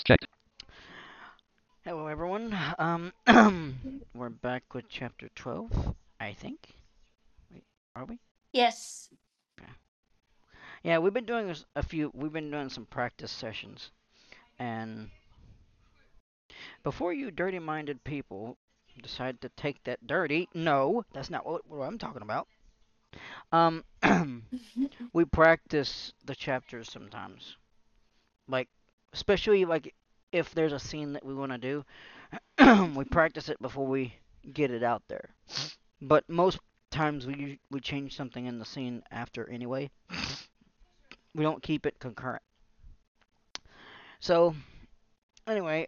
Checked. Hello, everyone. We're back with chapter 12, I think. Wait, are we? Yes. Yeah. Yeah, we've been doing a few. We've been doing some practice sessions, and before you dirty-minded people decide to take that dirty, no, that's not what I'm talking about. Um, we practice the chapters sometimes, like especially like if there's a scene that we want to do, we practice it before we get it out there. But most times we change something in the scene after anyway. We don't keep it concurrent. So anyway,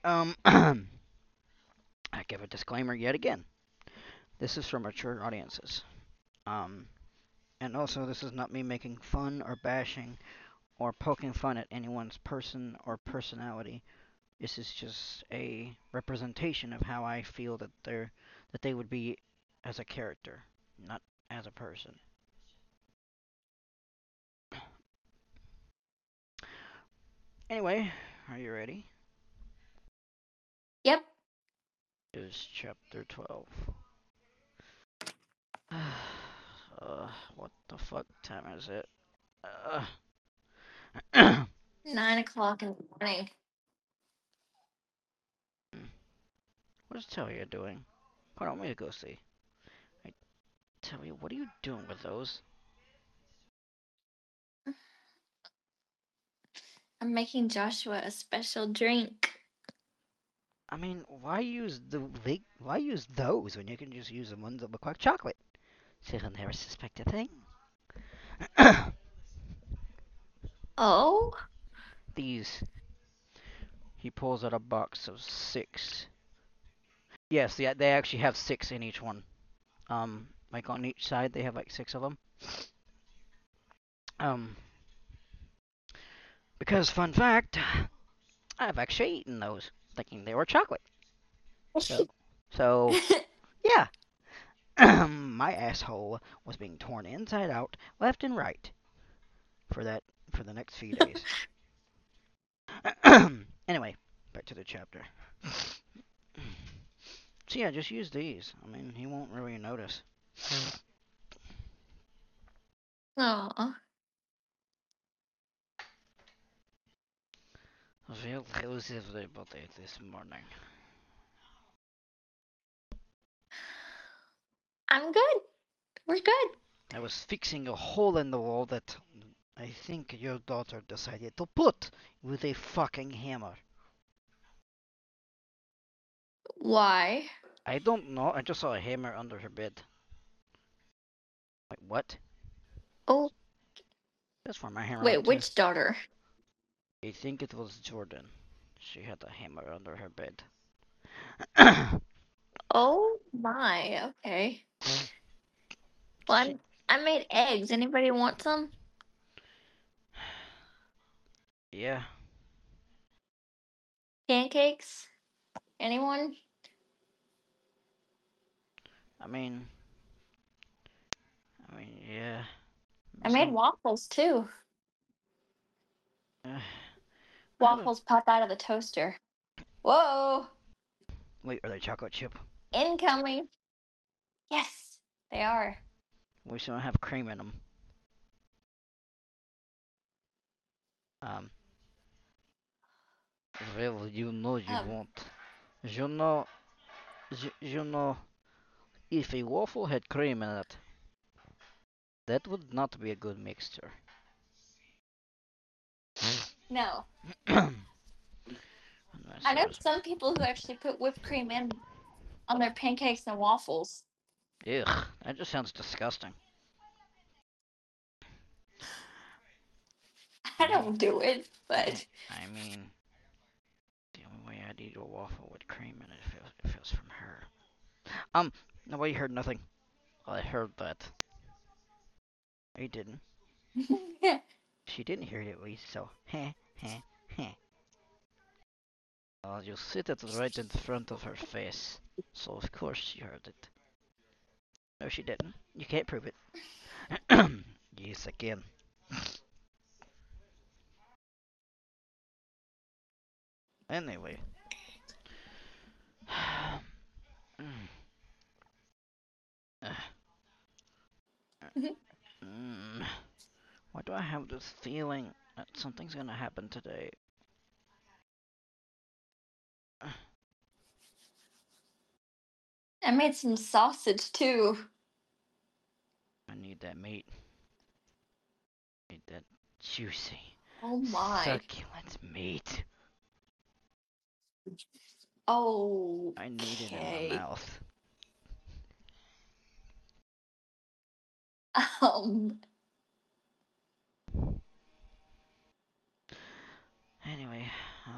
I give a disclaimer yet again. This is for mature audiences. Um, and also this is not me making fun or bashing or poking fun at anyone's person or personality. This is just a representation of how I feel that they would be as a character, not as a person. Anyway, are you ready? Yep. Is chapter 12. What the fuck time is it? What 9 o'clock in the morning. is Talia doing? Hold on, let me go see. Hey, Talia, what are you doing with those? I'm making Joshua a special drink. I mean, why use those when you can just use the ones that look like chocolate? So he'll never suspect a thing. Oh? These. He pulls out a box of six. Yes, yeah, they actually have six in each one. Like on each side, they have like six of them. Um, because fun fact, I've actually eaten those, thinking they were chocolate. So, so yeah, my asshole was being torn inside out, left and right, for that for the next few days. Anyway, back to the chapter. So yeah, just use these. I mean, he won't really notice. Oh. Well, how's everybody this morning? I'm good. We're good. I was fixing a hole in the wall that I think your daughter decided to put with a fucking hammer. Why? I don't know. I just saw a hammer under her bed. Wait, what? Oh, That's where my hammer wait, went to. which daughter? I think it was Jordan. She had a hammer under her bed. Oh my, okay. Well, she, I made eggs. Anybody want some? yeah. Pancakes? Anyone? I mean, yeah. I made Some. waffles too. Uh, I don't. Waffles pop out of the toaster. Whoa! Wait, are they chocolate chip? Incoming. Yes, they are. We should have cream in them. Um. Well, you know you Um, won't. You know. You know. If a waffle had cream in it, that would not be a good mixture. no. Unless I it know was. some people who actually put whipped cream in on their pancakes and waffles. Ugh, that just sounds disgusting. I don't do it, but I mean, the only way I'd eat a waffle with cream in it if it was from her. Nobody heard nothing. Well, I heard that. I didn't. She didn't hear it at least, so heh, heh, heh. Well, you sit it right in front of her face, so of course she heard it. No, she didn't. You can't prove it. Yes, again. Anyway. Mm, uh, mm. Why do I have this feeling that something's gonna happen today? I made some sausage too. I need that meat. I need that juicy, Oh my. succulent meat. I need it in my Okay. mouth. Um. Anyway,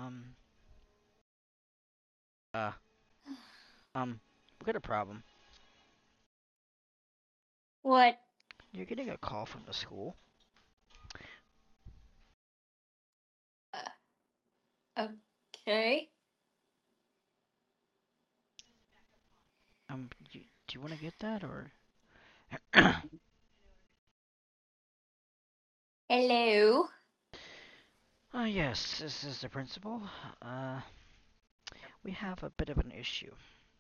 uh, we got a problem. What? You're getting a call from the school. Okay. Do you want to get that or? Hello. Yes, this is the principal. Uh, we have a bit of an issue.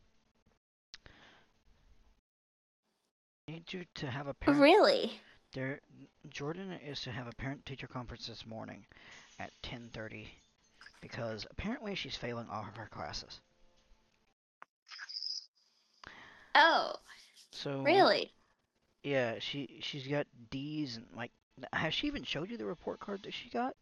Need you to have a parent. Really? There, Jordan is to have a parent-teacher conference this morning at 10:30 because apparently she's failing all of her classes. Oh, So really? yeah, she's got D's and like. Has she even showed you the report card that she got?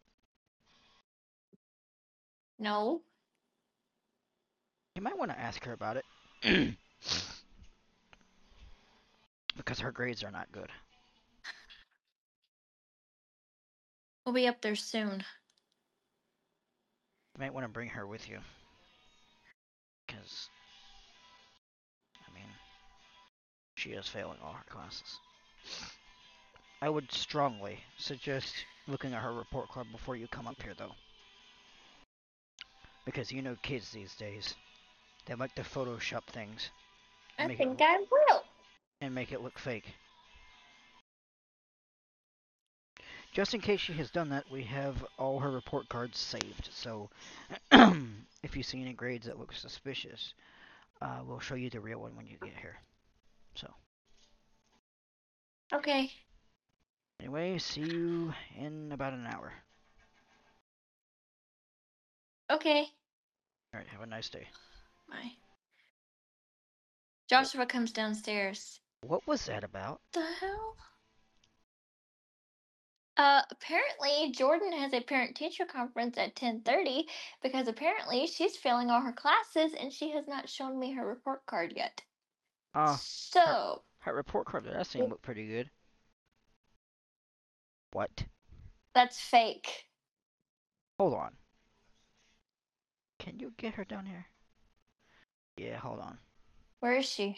No. You might want to ask her about it because her grades are not good. We'll be up there soon. You might want to bring her with you because I mean she is failing all her classes. I would strongly suggest looking at her report card before you come up here, though. Because you know kids these days, they like to Photoshop things and I think I will. make it look fake. Just in case she has done that, we have all her report cards saved. So if you see any grades that look suspicious, we'll show you the real one when you get here. So Okay. anyway, see you in about an hour. Okay. All right, have a nice day. Bye. Joshua comes downstairs. What was that about? The hell? Apparently Jordan has a parent-teacher conference at 10:30 because apparently she's failing all her classes and she has not shown me her report card yet. Uh, her, So, her report card that I seen looked pretty good. What? that's fake. Hold on. Can you get her down here? Yeah, hold on. Where is she?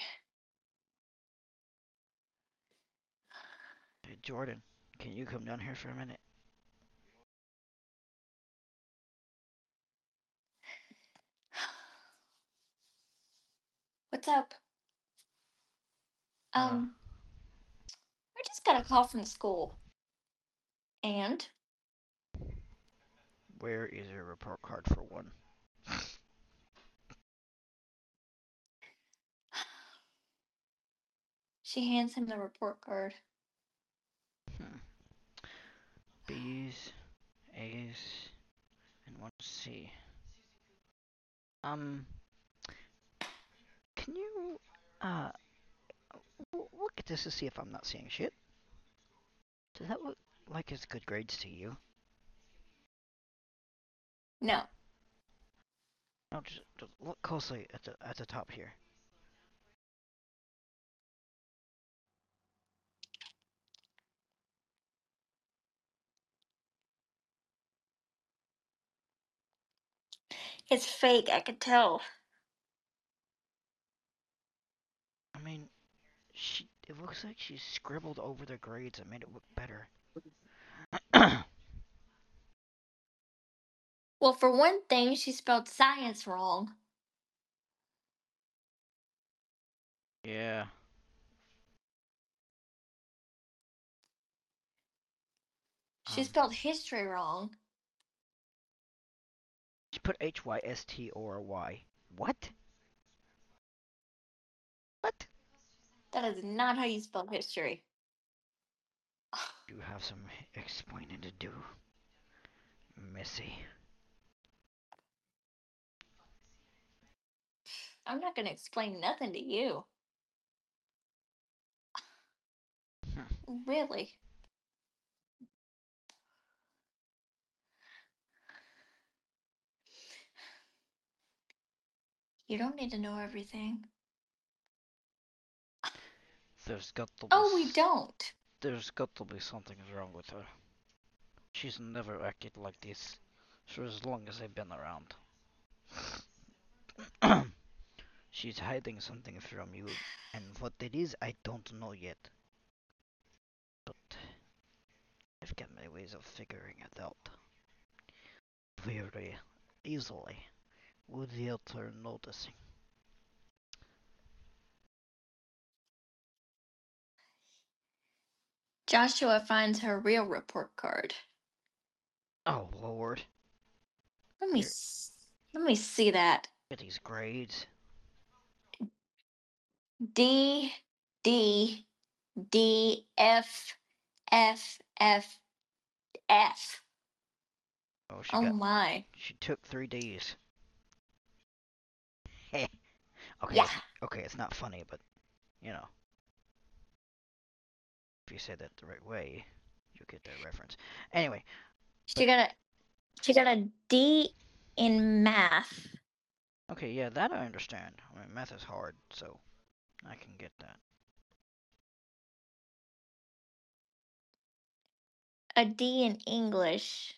Hey, Jordan, can you come down here for a minute? What's up? Uh, I just got a call from school. And where is your report card for one? she hands him the report card. Hmm. B's, A's, and one C. Um, can you, uh, look at this to see if I'm not seeing shit? Does that look like it's good grades to you? No. No, just look closely at the top here. It's fake, I could tell. I mean, it looks like she scribbled over the grades and made it look better. Well, for one thing, she spelled science wrong. Yeah. She Um, spelled history wrong. she put HYST or Y. What? What? That is not how you spell history. You have some explaining to do, Missy. I'm not gonna explain nothing to you. Really. You don't need to know everything. There's got to be Oh, we don't. there's got to be something wrong with her. She's never acted like this for as long as I've been around. She's hiding something from you, and what it is, I don't know yet. But I've got my ways of figuring it out very easily without her noticing. Joshua finds her real report card. Oh Lord, Let me here, s- let me see that. get these grades. D D D F F F F. Oh, Oh my. she took 3 days. Heh. Okay, Yeah. it's not funny, but you know, if you say that the right way, you get that reference. Anyway, She got a she got a D in math. okay, yeah, that I understand. I mean, math is hard, so I can get that. A D in English.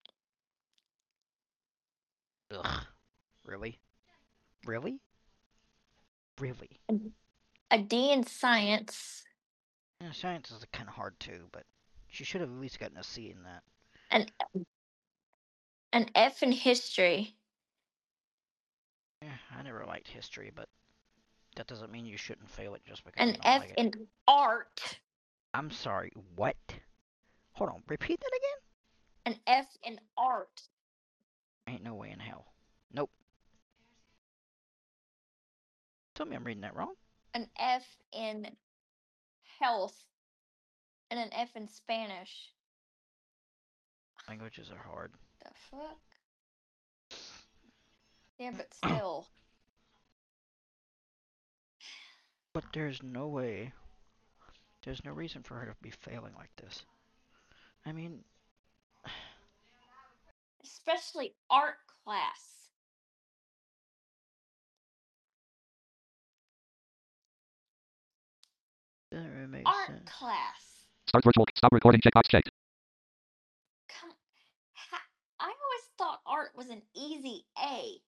Ugh, really, really, really. A D in science. Yeah, science is kind of hard too, but she should have at least gotten a C in that. An an F in history. Yeah, I never liked history, but that doesn't mean you shouldn't fail it just because you An don't F like it. in art. I'm sorry, what? Hold on, repeat that again? An F in art. Ain't no way in hell. Nope. Tell me I'm reading that wrong. An F in health. And an F in Spanish. Languages are hard. The fuck? Yeah, but still. But there's no reason for her to be failing like this. I mean, Especially art class. doesn't really make Art sense. class. Start virtual. Stop recording. Checkbox checked. Come. I always thought art was an easy A.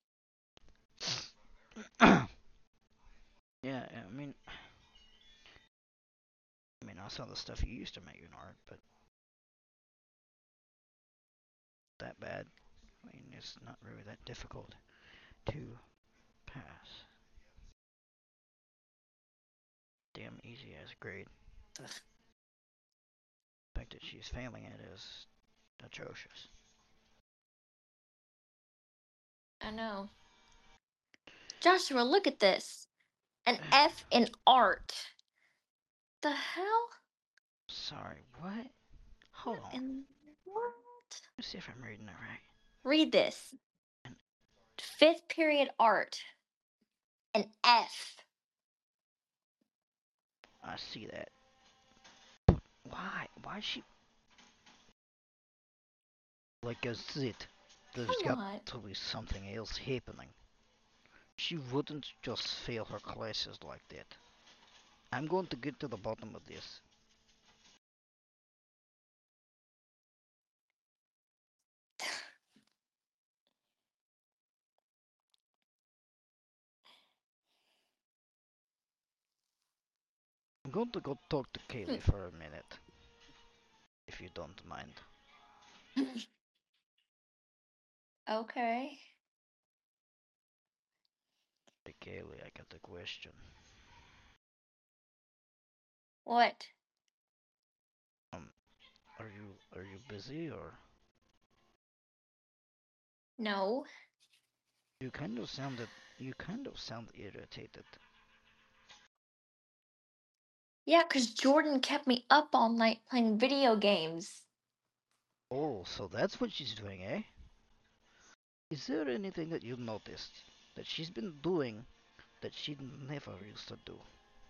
Yeah, I saw the stuff you used to make in art, but that bad. I mean, it's not really that difficult to pass. Damn easy as grade. Ugh. The fact that she's failing it is atrocious. I know. Joshua, look at this. An F in art. The hell? Sorry, what? Hold What on. in what? Let's see if I'm reading that right. Read this. Fifth period art. An F. I see that. Why? Why is she like I said? There's Come got on. to be something else happening. She wouldn't just fail her classes like that. I'm going to get to the bottom of this. I'm going to go talk to Kaylee for a minute, if you don't mind. Okay. Hey Kaylee, I got a question. What? Um, are you busy or No. You kind of sound irritated. Yeah, 'cause Jordan kept me up all night playing video games. Oh, so that's what she's doing, eh? Is there anything that you've noticed that she's been doing that she never used to do?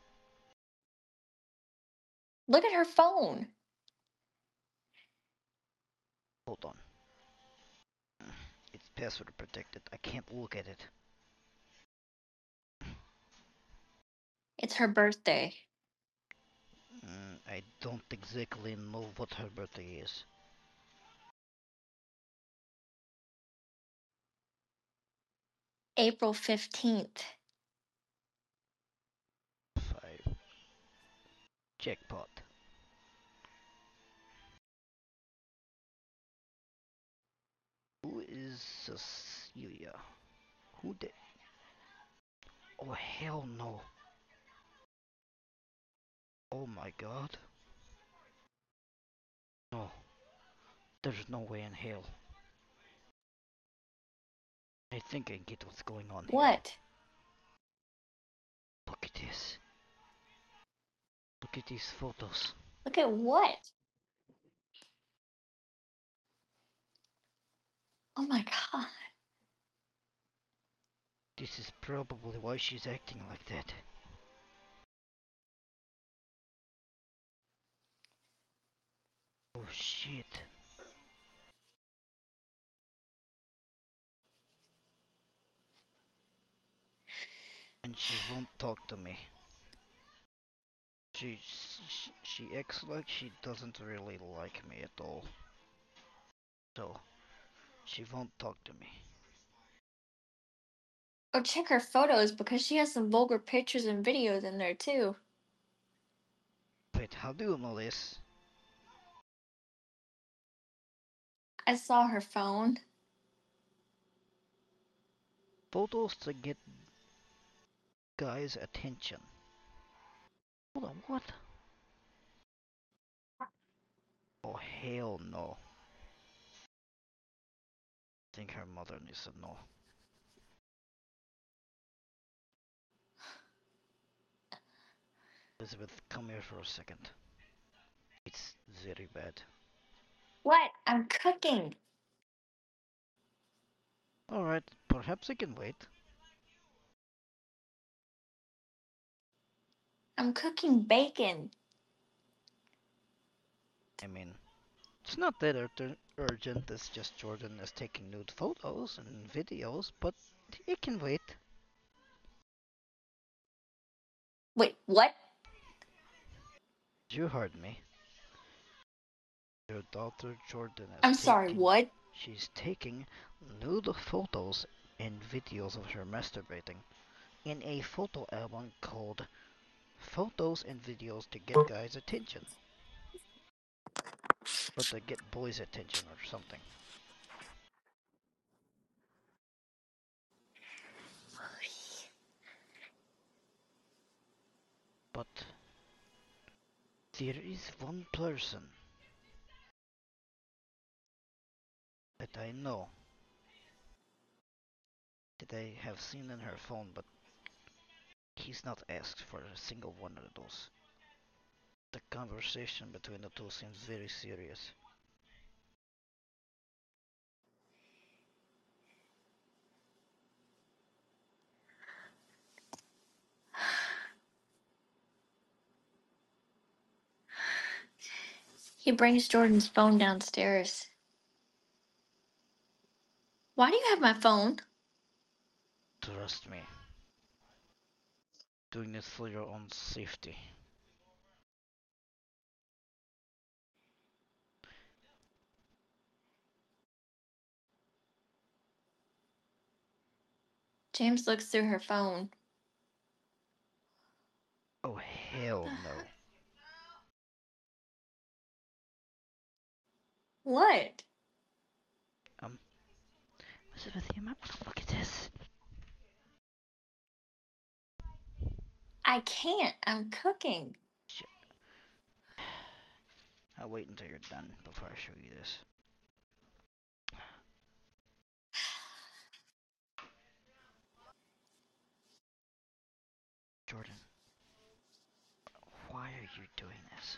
Look at her phone. Hold on. It's password protected. I can't look at it. It's her birthday. I don't exactly know what her birthday is. April 15th. 5. Jackpot. Who is Cecilia? Who did? Oh, hell no. Oh my god. No. There's no way in hell. I think I get what's going on here. What? Look at this. Look at these photos. Look at what? Oh my god. This is probably why she's acting like that. Oh shit. And she won't talk to me. She acts like she doesn't really like me at all. So, she won't talk to me. Or check her photos because she has some vulgar pictures and videos in there too. Wait, how do you know this? I saw her phone. Photos to get guys' attention. Hold on, what? Oh hell no. I think her mother needs to know. Elizabeth, come here for a second. It's very bad. What? I'm cooking. Alright, perhaps I can wait. I'm cooking bacon. I mean, it's not that urgent, it's just Jordan is taking nude photos and videos, but it can wait. Wait, what? You heard me. Your daughter Jordan I'm sorry, what? she's taking nude photos and videos of her masturbating in a photo album called Photos and Videos to Get Guys' Attention. Or to get boys' attention or something. But there is one person that I know that I have seen in her phone, but he's not asked for a single one of those. The conversation between the two seems very serious. He brings Jordan's phone downstairs. Why do you have my phone? Trust me, doing this for your own safety. James looks through her phone. Oh hell no. What? Um, Elizabeth, you might want to look at this. I can't. I'm cooking. Shit. I'll wait until you're done before I show you this. Jordan, why are you doing this?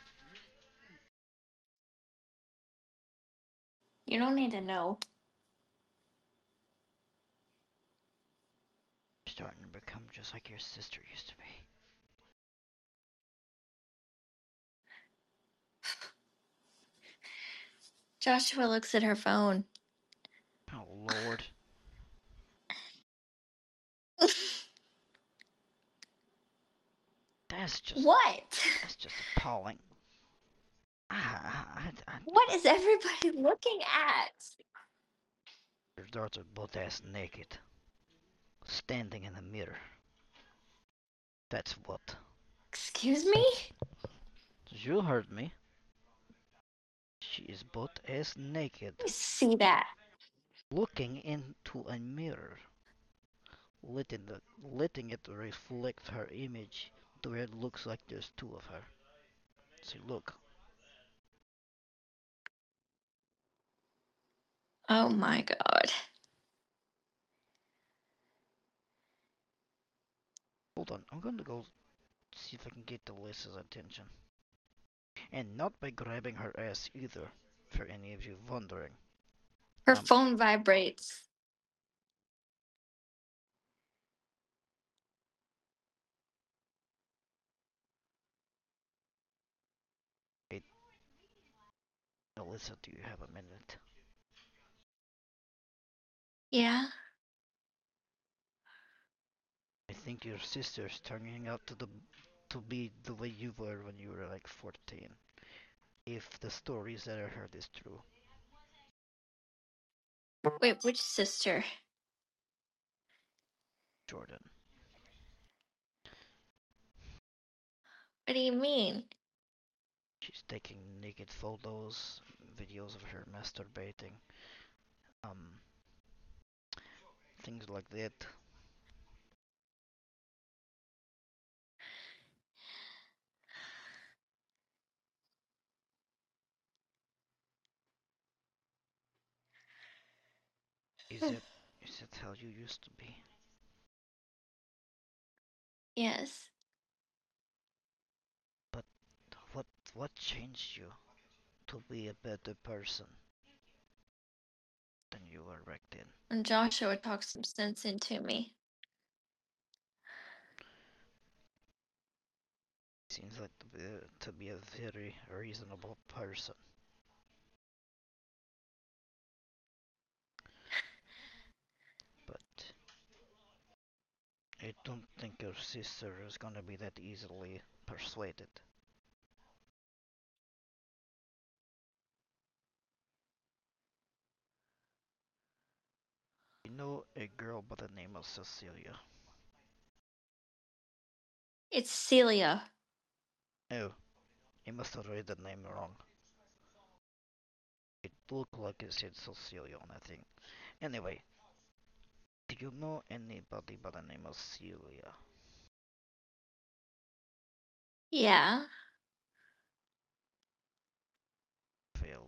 You don't need to know. You're starting to become just like your sister used to be. Joshua looks at her phone. Oh, Lord. That's just What? that's just appalling. What is everybody looking at? Your daughter butt ass naked, standing in the mirror. That's what. Excuse me? You heard me. She is butt ass naked, Let me see that. looking into a mirror, letting it reflect her image to where it looks like there's two of her. See, look. Oh my god. Hold on, I'm gonna go see if I can get Alyssa's attention. And not by grabbing her ass either, for any of you wondering. Her Um, phone vibrates. Wait, Alyssa, do you have a minute? Yeah. I think your sister's turning out to be the way you were when you were like 14. If the stories that I heard is true. Wait, which sister? Jordan. What do you mean? She's taking naked photos, videos of her masturbating, um, things like that. Is it is it how you used to be? Yes. But what what changed you to be a better person than you were back then? And Joshua talks some sense into me. Seems like to be a very reasonable person. But I don't think your sister is gonna be that easily persuaded. You know a girl by the name of Cecilia? It's Celia. Oh, you must have read the name wrong. It looked like it said Cecilia on that thing. Anyway, do you know anybody by the name of Celia? Yeah. Well,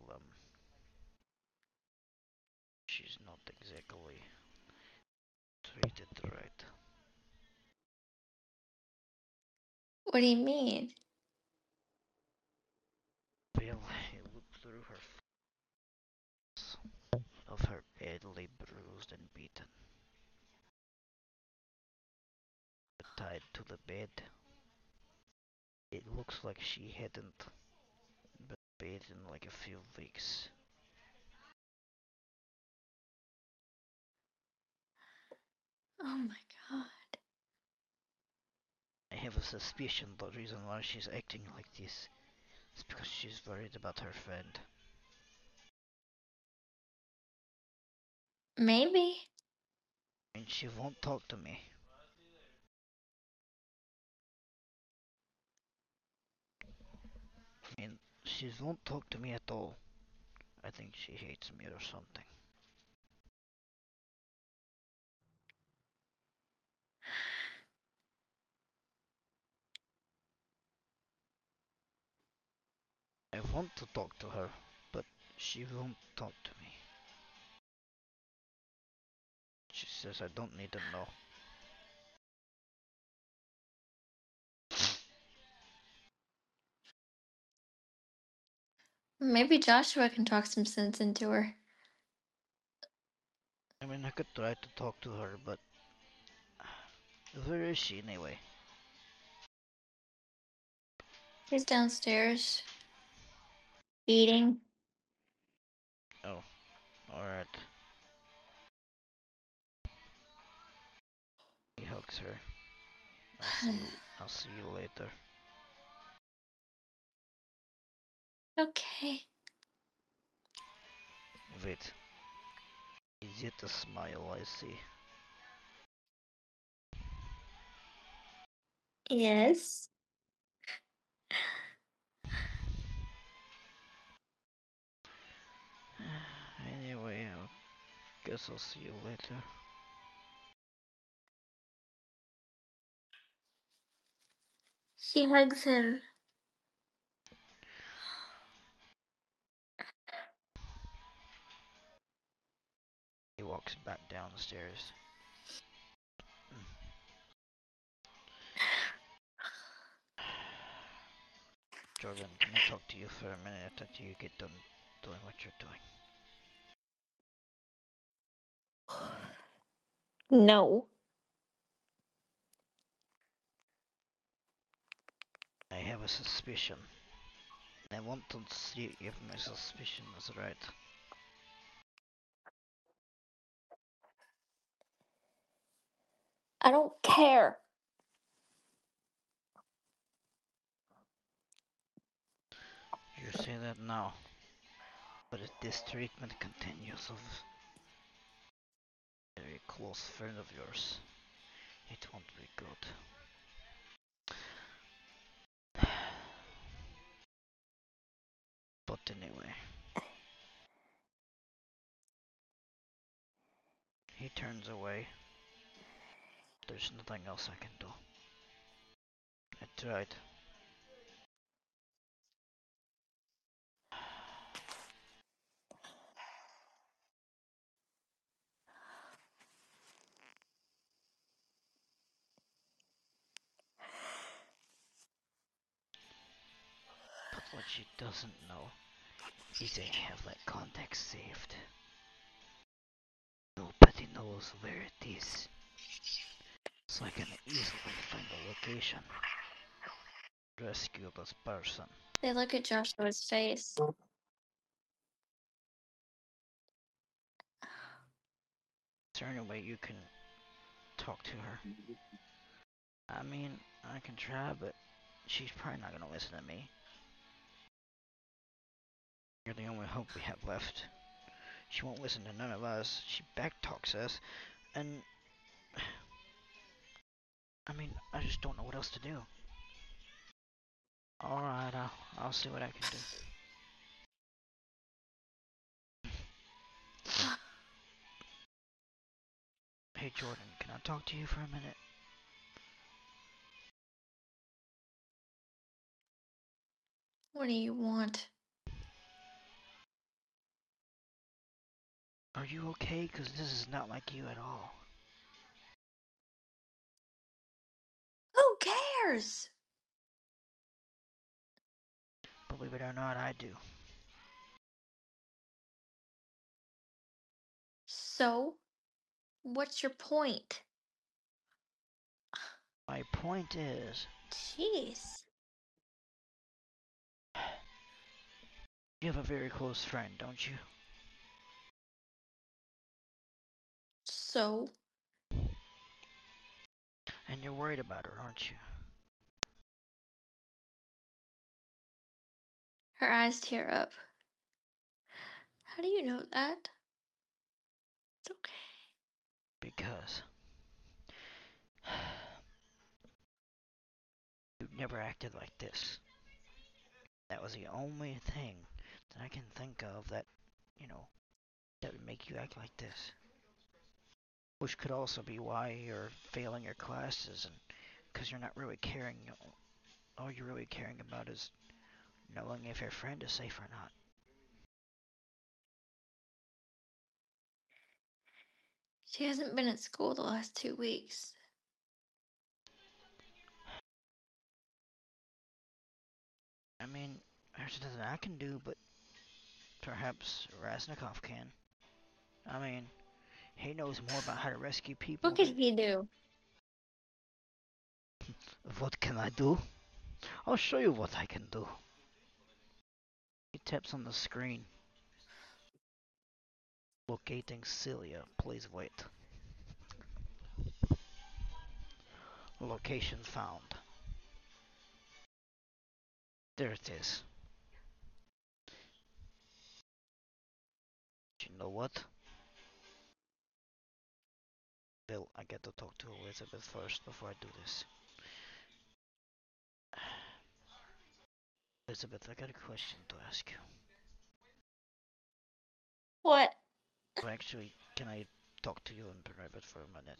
she's not exactly treated right. What do you mean? Well, he looked through her face of her badly bruised and beaten, tied to the bed. It looks like she hadn't been bathed in like a few weeks. Oh my god. I have a suspicion the reason why she's acting like this is because she's worried about her friend. Maybe. And she won't talk to me. I mean, she won't talk to me at all. I think she hates me or something. I want to talk to her, but she won't talk to me. She says I don't need to know. Maybe Joshua can talk some sense into her. I mean, I could try to talk to her, but where is she anyway? He's downstairs eating. Oh, alright. He hugs her. I'll see you later. Okay. Wait. Is it a smile I see? Yes. Anyway, I guess I'll see you later. She hugs him. He walks back down the stairs. Jordan, can I talk to you for a minute after you get done doing what you're doing? No. I have a suspicion. I want to see if my suspicion is right. I don't care. You say that now, but if this treatment continues of a very close friend of yours, it won't be good. But anyway, he turns away. There's nothing else I can do. I tried. But what she doesn't know is I have that contact saved. Nobody knows where it is, so I can easily find the location. Rescue this person. They look at Joshua's face. Is there any way you can talk to her? I mean, I can try, but she's probably not gonna listen to me. You're the only hope we have left. She won't listen to none of us. She backtalks us, and I mean, I just don't know what else to do. Alright, I'll see what I can do. Hey Jordan, can I talk to you for a minute? What do you want? Are you okay? Cause this is not like you at all. Who cares? Believe it or not, I do. So, what's your point? My point is, Jeez. you have a very close friend, don't you? So, And you're worried about her, aren't you? her eyes tear up. How do you know that? It's okay. Because you've never acted like this. That was the only thing that I can think of that, you know, that would make you act like this. Which could also be why you're failing your classes, and because you're not really caring. All you're really caring about is knowing if your friend is safe or not. She hasn't been at school the last 2 weeks. I mean, there's nothing I can do, but Perhaps Raznikov can. I mean, he knows more about how to rescue What people could than. he do? What can I do? I'll show you what I can do. He taps on the screen. Locating Celia. Please wait. Location found. There it is. You know what? Bill, I get to talk to Elizabeth first before I do this. Elizabeth, I got a question to ask you. What? Well, actually, can I talk to you in private for a minute?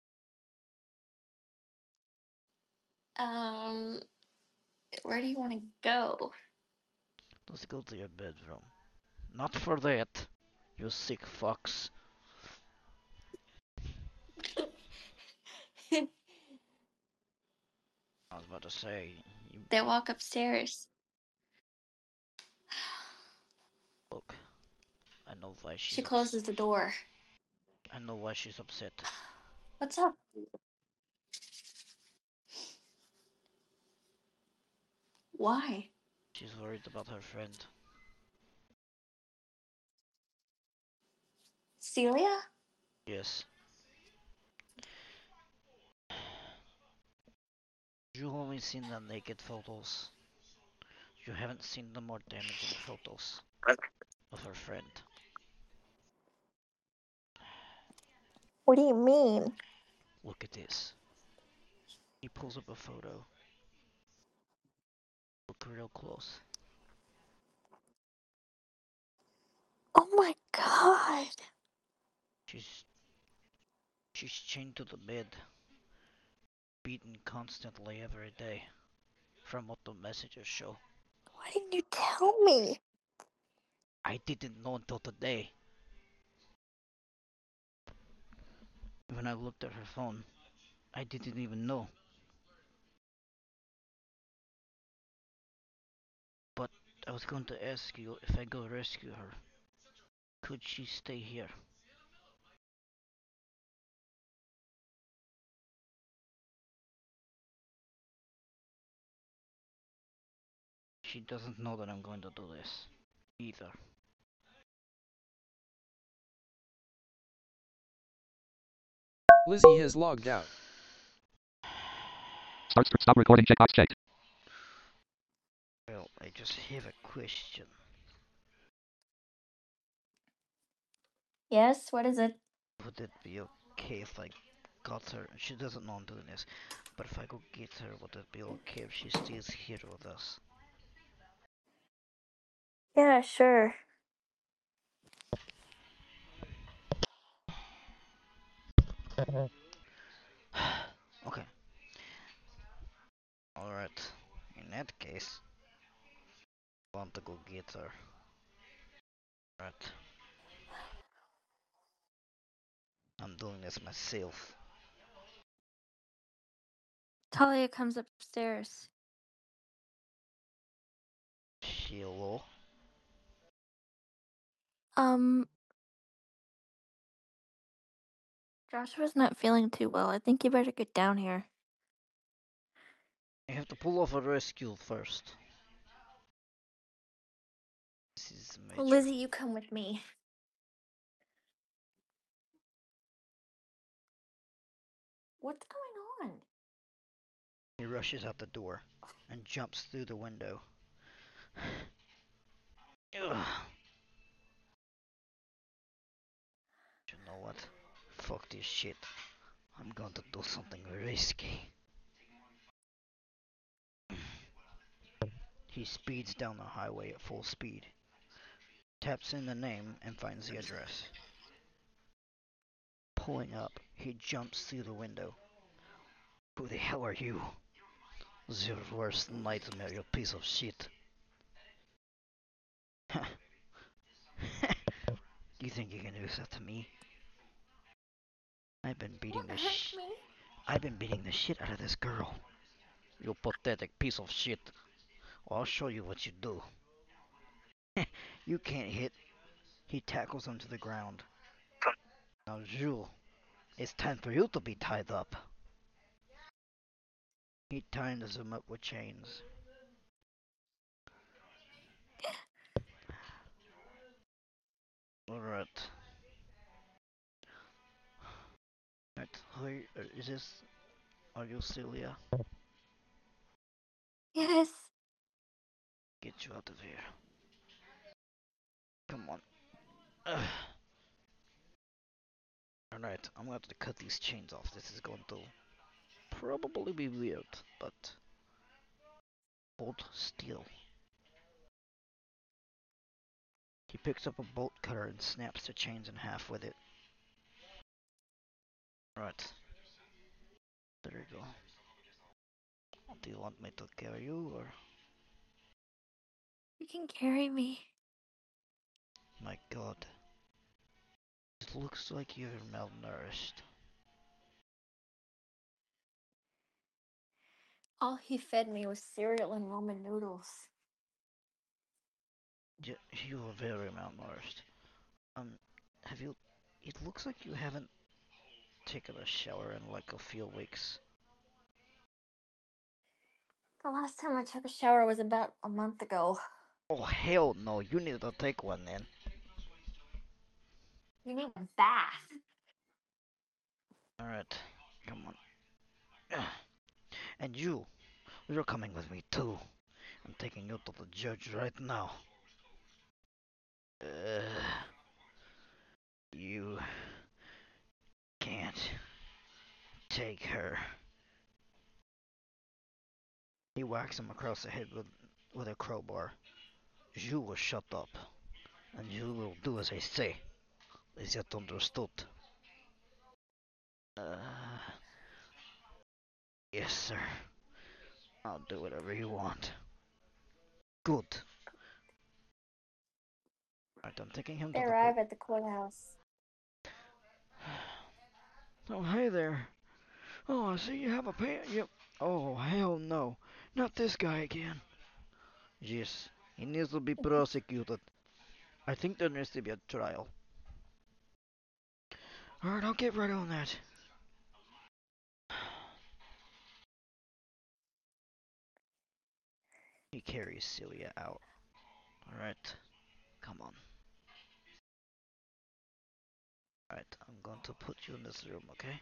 Um, where do you want to go? Let's go to your bedroom. Not for that, you sick fucks. I was about to say, you They walk upstairs. look. I know why She she's closes the door. I know why she's upset. What's up? Why? She's worried about her friend. Celia? Yes. You've only seen the naked photos. You haven't seen the more damaging photos of her friend. What do you mean? Look at this. He pulls up a photo. Look real close. Oh my god. She's she's chained to the bed, beaten constantly every day, from what the messages show. Why didn't you tell me? I didn't know until today. When I looked at her phone, I didn't even know. But I was going to ask you if I go rescue her, could she stay here? She doesn't know that I'm going to do this either. Lizzie has logged out. Stop recording checkbox checked. Well, I just have a question. Yes, what is it? Would it be okay if I got her? She doesn't know I'm doing this, but if I go get her, would it be okay if she stays here with us? Yeah, sure. Okay, alright. In that case, I want to go get her. Right. I'm doing this myself. Talia comes upstairs. Hello? Um, Joshua's not feeling too well. I think you better get down here. I have to pull off a rescue first. This is major. Lizzie, you come with me. What's going on? He rushes out the door and jumps through the window. Ugh. You know what? Fuck this shit. I'm going to do something risky. He speeds down the highway at full speed, taps in the name, and finds the address. Pulling up, he jumps through the window. Who the hell are you? Your worst nightmare, you piece of shit. You think you can do that to me? I've been beating Don't the hurt me. I've been beating the shit out of this girl. You pathetic piece of shit. Well, I'll show you what you do. You can't hit. He tackles him to the ground. Now, Jules, it's time for you to be tied up. He ties him up with chains. Alright. Right. Is this? Are you Celia? Yes. Get you out of here. Come on. Ugh. Alright, I'm going to cut these chains off. This is going to probably be weird, but hold still. He picks up a bolt cutter and snaps the chains in half with it. Right. There you go. Do you want me to carry you or? You can carry me. My god. It looks like you're malnourished. All he fed me was cereal and ramen noodles. You are very malnourished. Have you? It looks like you haven't taken a shower in like a few weeks. The last time I took a shower was about a month ago. Oh hell no, you need to take one then. You need a bath. Alright, come on. And you're coming with me too. I'm taking you to the judge right now. You can't take her. He whacks him across the head with a crowbar. You will shut up, and you will do as I say. Is that understood? Uh, yes, sir. I'll do whatever you want. Good. Alright, I'm taking him They to the arrive at the courthouse. Oh, hey there. Oh, I see you have a pen. Yep. Oh, hell no. Not this guy again. Yes, he needs to be prosecuted. I think there needs to be a trial. Alright, I'll get right on that. He carries Celia out. Alright, come on. Alright, I'm going to put you in this room, okay?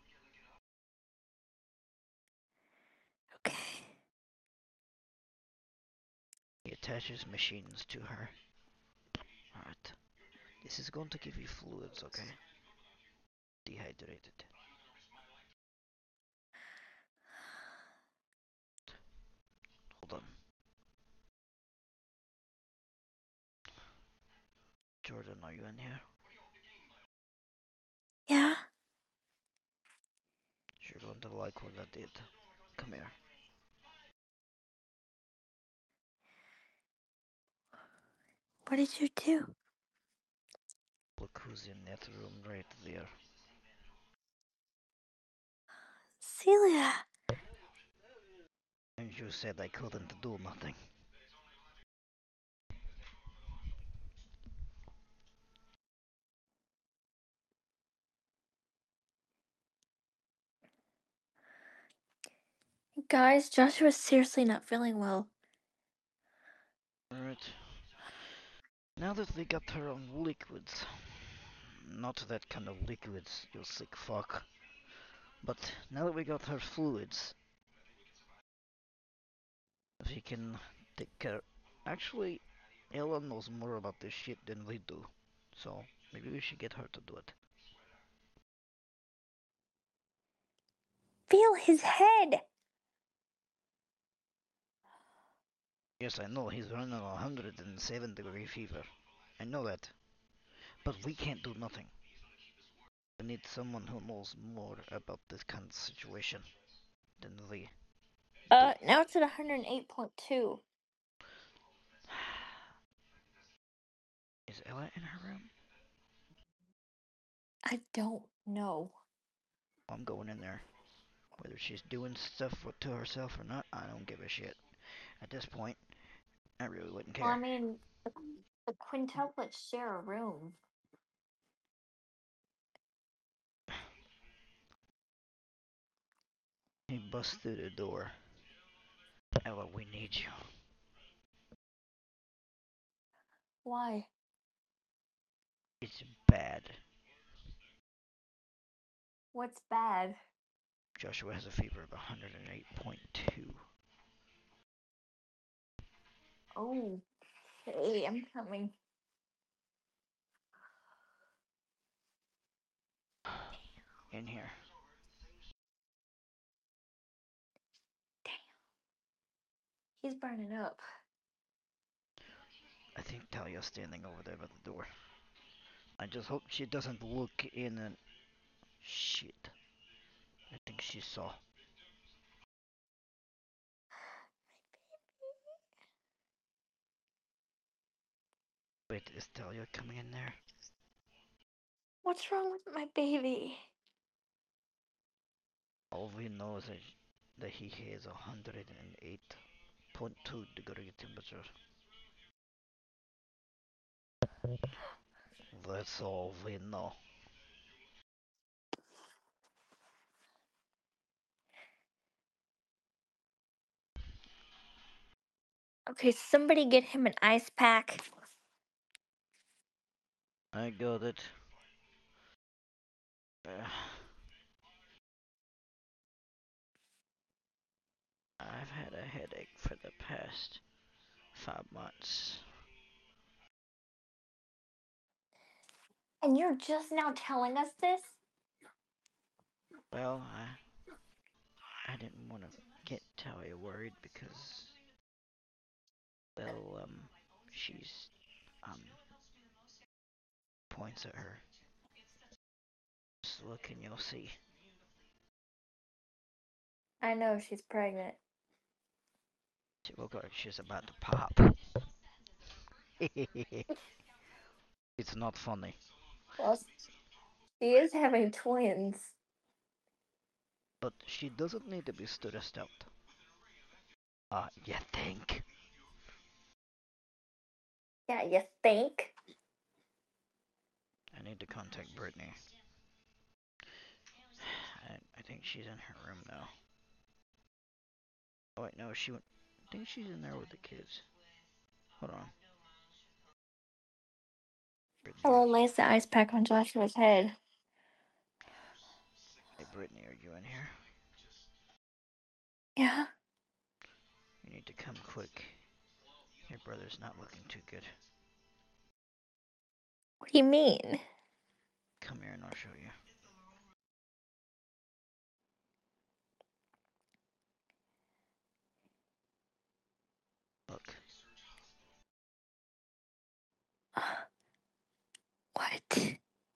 Okay. He attaches machines to her. Alright, this is going to give you fluids, okay? Dehydrated. Hold on. Jordan, are you in here? Yeah? You're going to like what I did. Come here. What did you do? Look who's in that room right there. Celia. And you said I couldn't do nothing. Guys, Joshua's seriously not feeling well. Alright. Now that they got her on liquids. Not that kind of liquids, you sick fuck. But now that we got her fluids, we can take care. Actually, Ella knows more about this shit than we do. So maybe we should get her to do it. Feel his head. Yes, I know he's running a 107-degree fever. I know that. But we can't do nothing. We need someone who knows more about this kind of situation than we do. Now it's at 108.2. Is Ella in her room? I don't know. I'm going in there. Whether she's doing stuff to herself or not, I don't give a shit. At this point, I really wouldn't Well, I care. mean, The quintuplets share a room. He busts through the door. Ella, we need you. Why? It's bad. What's bad? Joshua has a fever of 108.2. Oh, hey, I'm coming. In here. He's burning up. I think Talia's standing over there by the door. I just hope she doesn't look in and... Shit. I think she saw. Wait, is Talia coming in there? What's wrong with my baby? All we know is that he has 108.2 degree temperature. That's all we know. Okay, somebody get him an ice pack. I got it. I've had a headache for the past 5 months. And you're just now telling us this? Well, I didn't want to get Talia worried because, well, she's, points at her. Just look and you'll see. I know she's pregnant. She look like she's about to pop. It's not funny. Well, she is having twins. But she doesn't need to be stressed out. You think? Yeah, you think? I need to contact Brittany. I think she's in her room now. Oh wait, no, she went. I think she's in there with the kids. Hold on. Brittany, Hello, lays the ice pack on Joshua's head. hey Brittany, are you in here? Yeah? You need to come quick. Your brother's not looking too good. What do you mean? Come here and I'll show you. Look. What?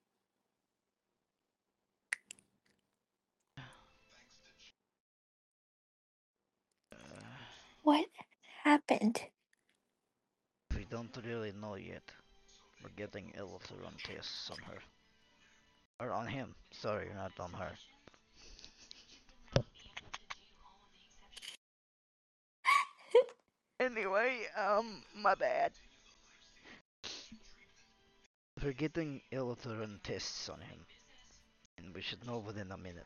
What happened? We don't really know yet. We're getting ill to run tests on her. Or on him. Sorry, not on her. Anyway, my bad. We're getting ill to run tests on him. And we should know within a minute.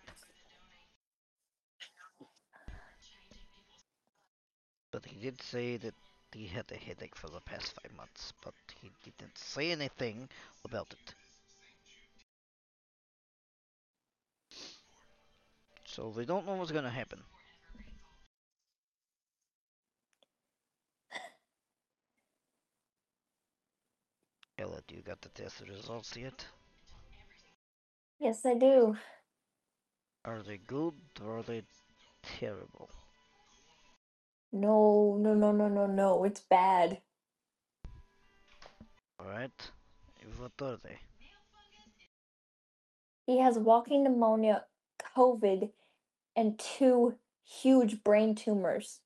But he did say that he had a headache for the past 5 months, but he didn't say anything about it. So we don't know what's gonna happen. Ella, do you got the test results yet? Yes, I do. Are they good or are they terrible? No, no, no, no, no, no. It's bad. Alright. What are they? He has walking pneumonia, COVID, and 2 huge brain tumors.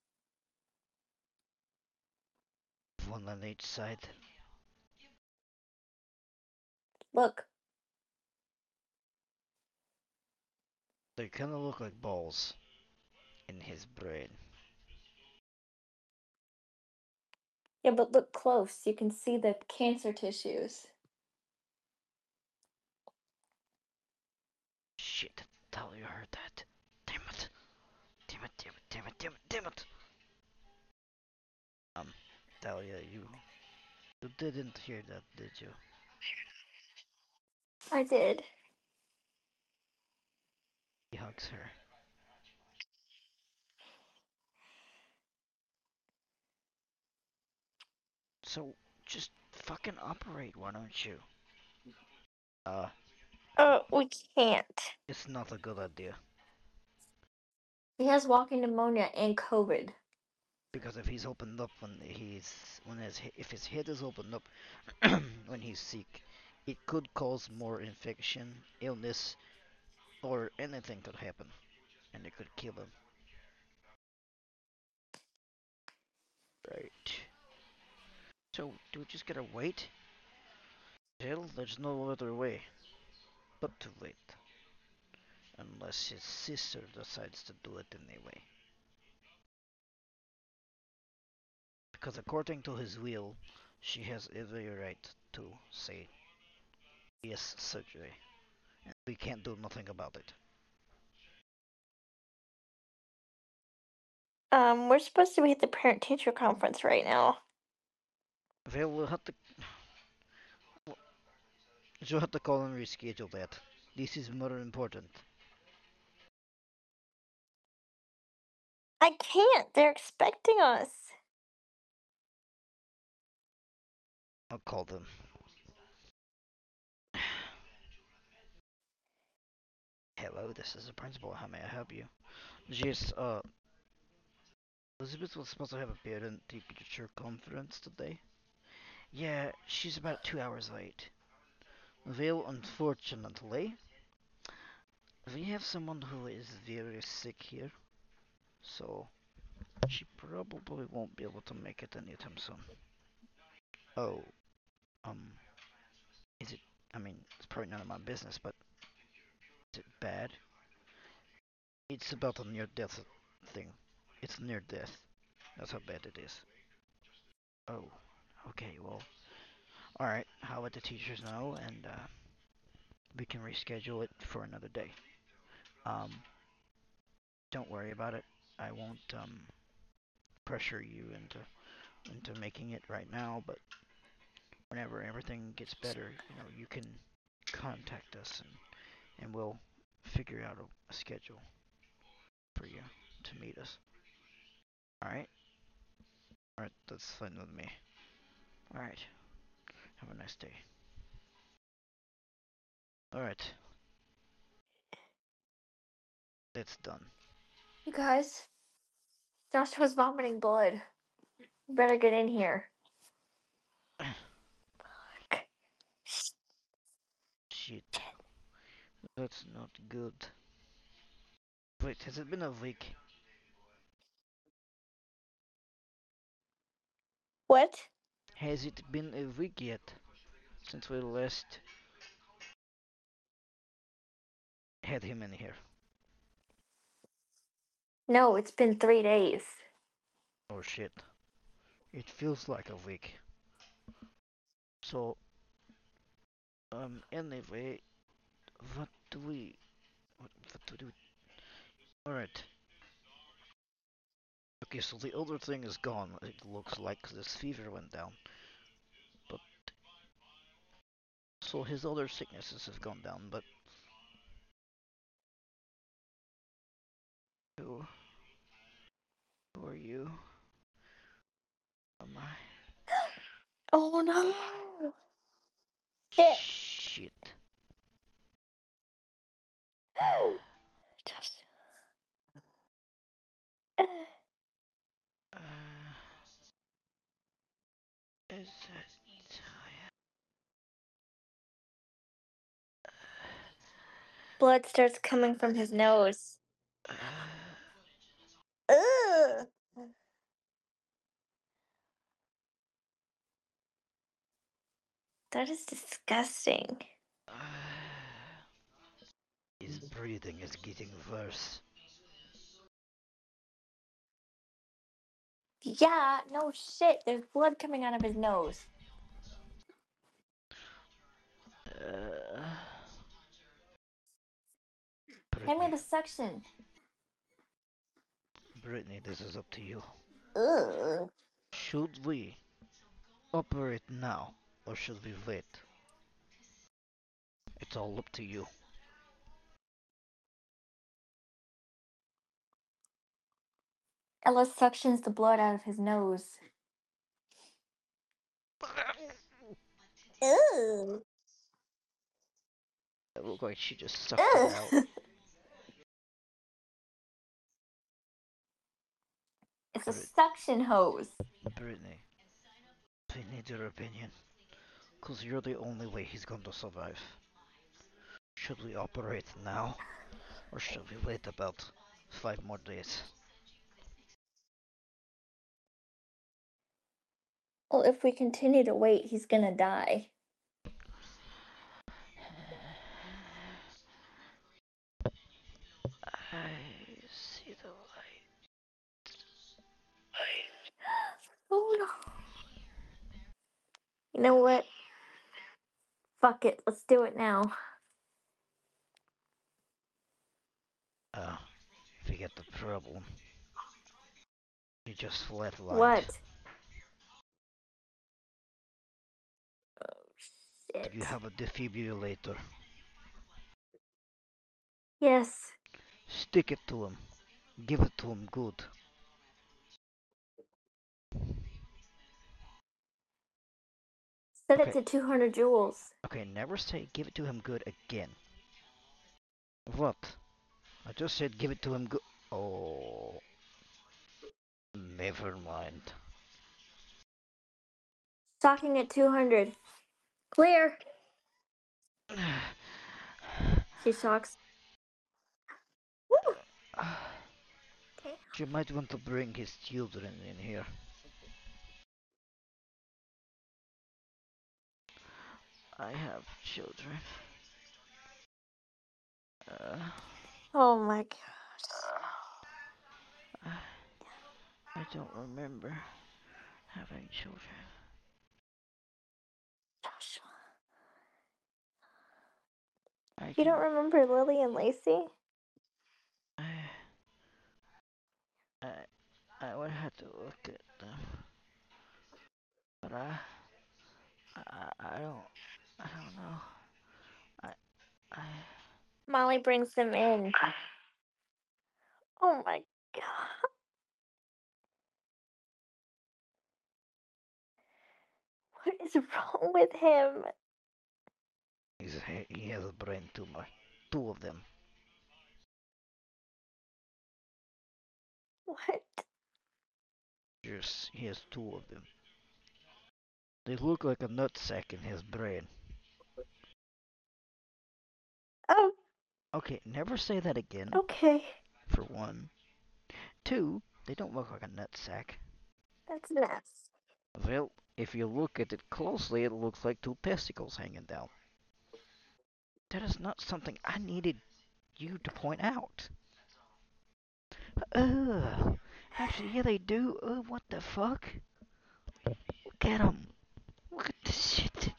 One on each side. Look, They kinda look like balls in his brain. Yeah, but look close. You can see the cancer tissues. Shit, Talia heard that. Damn it. Damn it, damn it, damn it, damn it, damn it. Talia, you didn't hear that, did you? I did. He hugs her. So, just fucking operate, why don't you? We can't. It's not a good idea. He has walking pneumonia and COVID. Because if he's opened up if his head is opened up when he's sick, it could cause more infection, illness, or anything could happen, and it could kill him. Right. So, do we just gotta wait? Hell, there's no other way but to wait. Unless his sister decides to do it anyway. Because according to his will, she has every right to say yes, surgery. And we can't do nothing about it. We're supposed to be at the parent teacher conference right now. Well, you'll have to call and reschedule that. This is more important. I can't. They're expecting us. I'll call them. Hello, this is the principal. How may I help you? Yes, Elizabeth was supposed to have a parent teacher conference today. Yeah, she's about 2 hours late. Well, unfortunately, we have someone who is very sick here, so she probably won't be able to make it anytime soon. Oh, um, is it? I mean, it's probably none of my business, but is it bad? It's about a near-death thing. It's near death. That's how bad it is. Oh, okay, well, alright, I'll let the teachers know, and, we can reschedule it for another day. Um, don't worry about it. I won't, pressure you into making it right now, but whenever everything gets better, you can contact us, and we'll figure out a schedule for you to meet us. Alright? Alright, that's fine with me. Alright, have a nice day. Alright, that's done. You guys, Joshua's vomiting blood. You better get in here. Shit, that's not good. Wait, has it been a week? What? Has it been a week yet since we last had him in here? No, it's been 3 days. Oh shit. It feels like a week. So, anyway, what do we, what do we, alright. Okay, so the other thing is gone, it looks like this fever went down. But, so his other sicknesses have gone down, but who, who are you? Am I? Oh no! Shit. Shit. Just. Uh, is it, Blood starts coming from his nose. uh, Ugh! That is disgusting. uh, his breathing is getting worse. Yeah, no shit. There's blood coming out of his nose. Uh, Hand me Brittany, the suction. Brittany, this is up to you. Ugh. Should we operate now or should we wait? It's all up to you. Ella suctions the blood out of his nose. Ugh. It looked like she just sucked it out. Ugh. It's a Brit- suction hose. Brittany, I need your opinion. Cause you're the only way he's going to survive. Should we operate now or should we wait about 5 more days? Well, if we continue to wait, he's gonna die. I see the light. Oh no. You know what? Fuck it. Let's do it now. If you get the problem, you just flatlined. What? Do you Shit. have a defibrillator? Yes. Stick it to him. Give it to him good. Set it Okay, to 200 joules. okay, never say give it to him good again. What? I just said give it to him good. Oh, never mind. Stocking at 200. Clear. She shocks. Woo! Damn. You might want to bring his children in here. I have children. Uh, Oh my god. I don't remember having children. Joshua. I You can. don't remember Lily and Lacey? I, I, I would have to look at them, but I don't. I don't know. I, I. Molly brings them in. Oh my god. What is wrong with him? He has a brain tumor. 2 of them. What? Yes, he has 2 of them. They look like a nutsack in his brain. Oh, Okay, never say that again. okay. For one. 2, they don't look like a nutsack. That's nuts. Well, if you look at it closely, it looks like 2 testicles hanging down. That is not something I needed you to point out. Ugh. Actually, yeah, they do. What the fuck? Look at them. Look at this shit.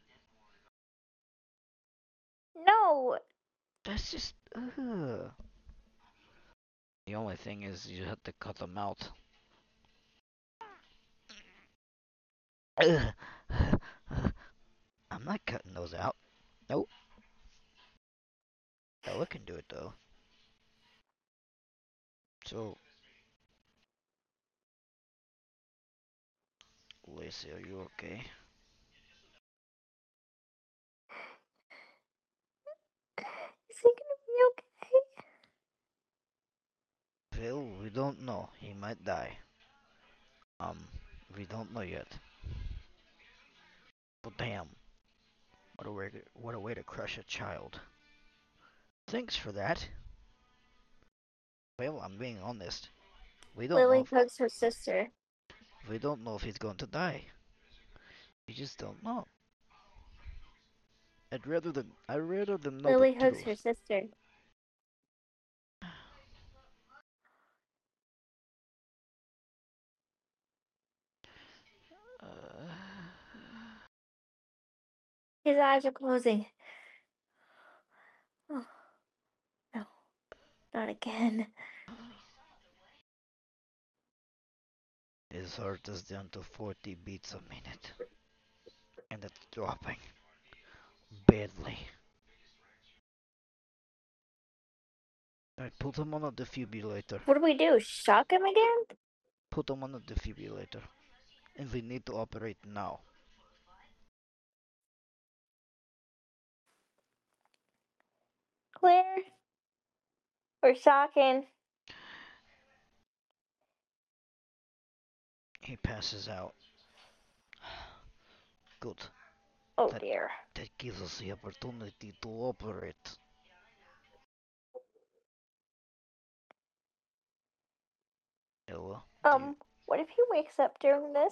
No. That's just. Ugh. The only thing is, you have to cut them out. Ugh. I'm not cutting those out. Nope. Ella can do it though. So, Lacey, are you okay? Is he gonna be okay? Phil, we don't know. He might die. Um, we don't know yet. But damn, what a way to crush a child. Thanks for that. Well, I'm being honest. We don't know Lily if, hugs her sister. we don't know if he's going to die. We just don't know. I'd rather them know the Lily hugs her truth. sister. His eyes are closing. Oh, no, not again. His heart is down to 40 beats a minute. And it's dropping. Badly. I put him on a defibrillator. What do we do? Shock him again? Put him on a defibrillator. And we need to operate now. Claire? We're shocking. He passes out. Good. Oh That dear. that gives us the opportunity to operate. Ella, do you What if he wakes up during this?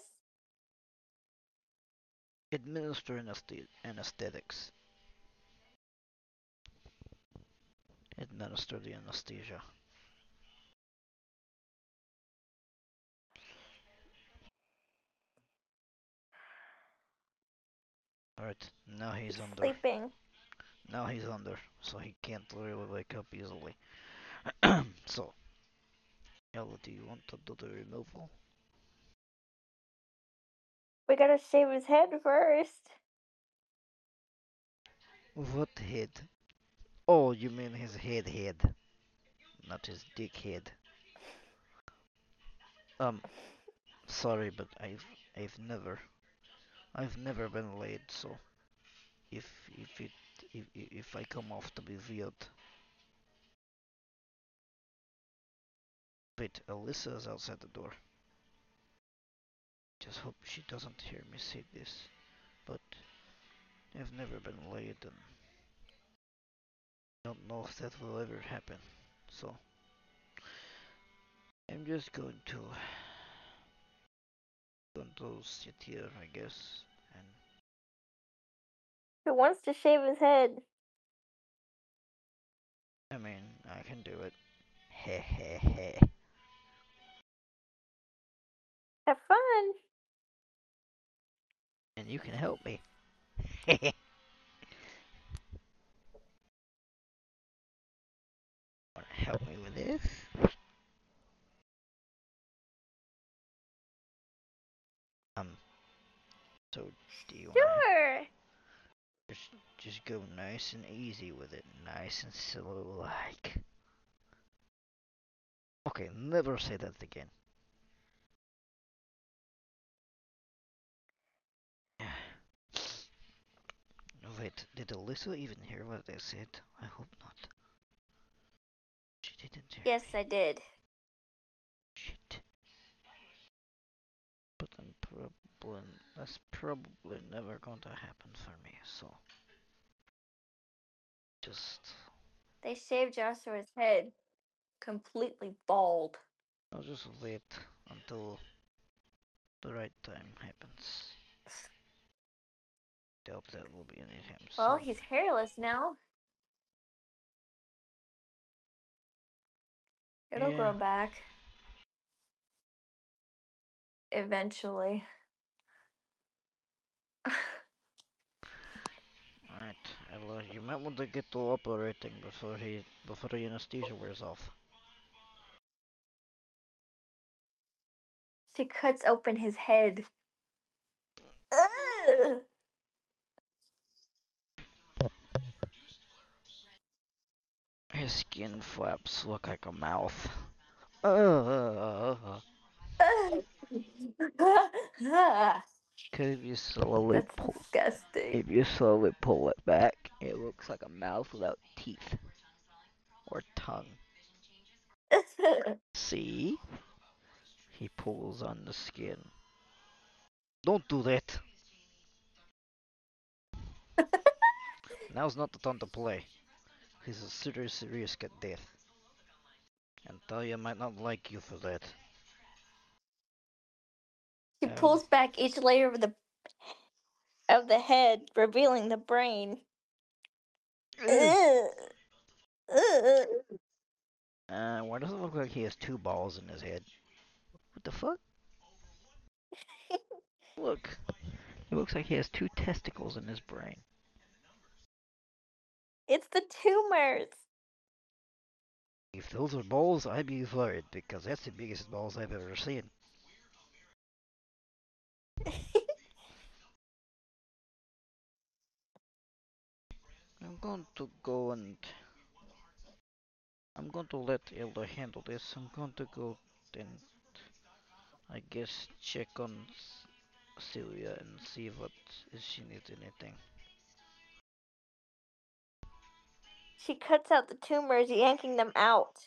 administer anesthetics? Administer the anesthesia. Alright, now he's under. Sleeping. Now he's under, so he can't really wake up easily. So, Ella, do you want to do the removal? We gotta shave his head first. What head? Oh, you mean his head, not his dick head. Sorry, but I've never, I've never been laid, so if if it if I come off to be weird. Wait, Alyssa's outside the door. Just hope she doesn't hear me say this, but I've never been laid and don't know if that will ever happen. So I'm just going to sit here, I guess, and He wants to shave his head. I mean I can do it. Heh heh heh. Have fun. And you can help me. Wanna help me with this? Um. So do you wanna Sure. just go nice and easy with it, nice and slow like? Okay, never say that again. Wait, did Alyssa even hear what I said? I hope not. She didn't hear Yes, me. I did. Shit. But that's probably never going to happen for me, so just They shaved Joshua's head completely bald. I'll just wait until the right time happens. Doubt that will be anytime Well, soon. he's hairless now. It'll Yeah. grow back. Eventually. Alright, Ella, you might want to get to operating before the anesthesia wears off. She cuts open his head. Ugh. His skin flaps look like a mouth. Uh, Cause That's disgusting. if you slowly pull it back, it looks like a mouth without teeth or tongue. See? He pulls on the skin. Don't do that. Now's not the time to play. He's a serious risk at death. And Talia might not like you for that. She Um, pulls back each layer of the head, revealing the brain. ugh. Ugh. Ugh. Why does it look like he has two balls in his head? What the fuck? Look. It looks like he has two testicles in his brain. It's the tumors. If those are balls, I'd be worried because that's the biggest balls I've ever seen. I'm going to go and I'm going to let Elda handle this. I'm going to go and I guess check on Celia and see what if she needs anything. She cuts out the tumors, yanking them out.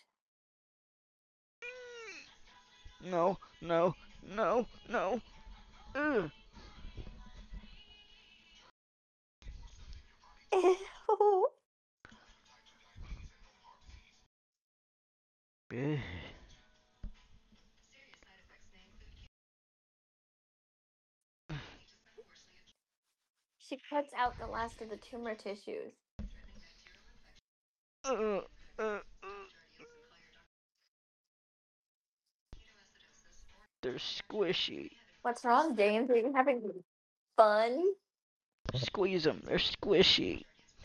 No, no, no, no. Ugh. Ew. Ugh. She cuts out the last of the tumor tissues. Uh, uh, they're squishy. What's wrong, James? Are you having fun? Squeeze them. They're squishy.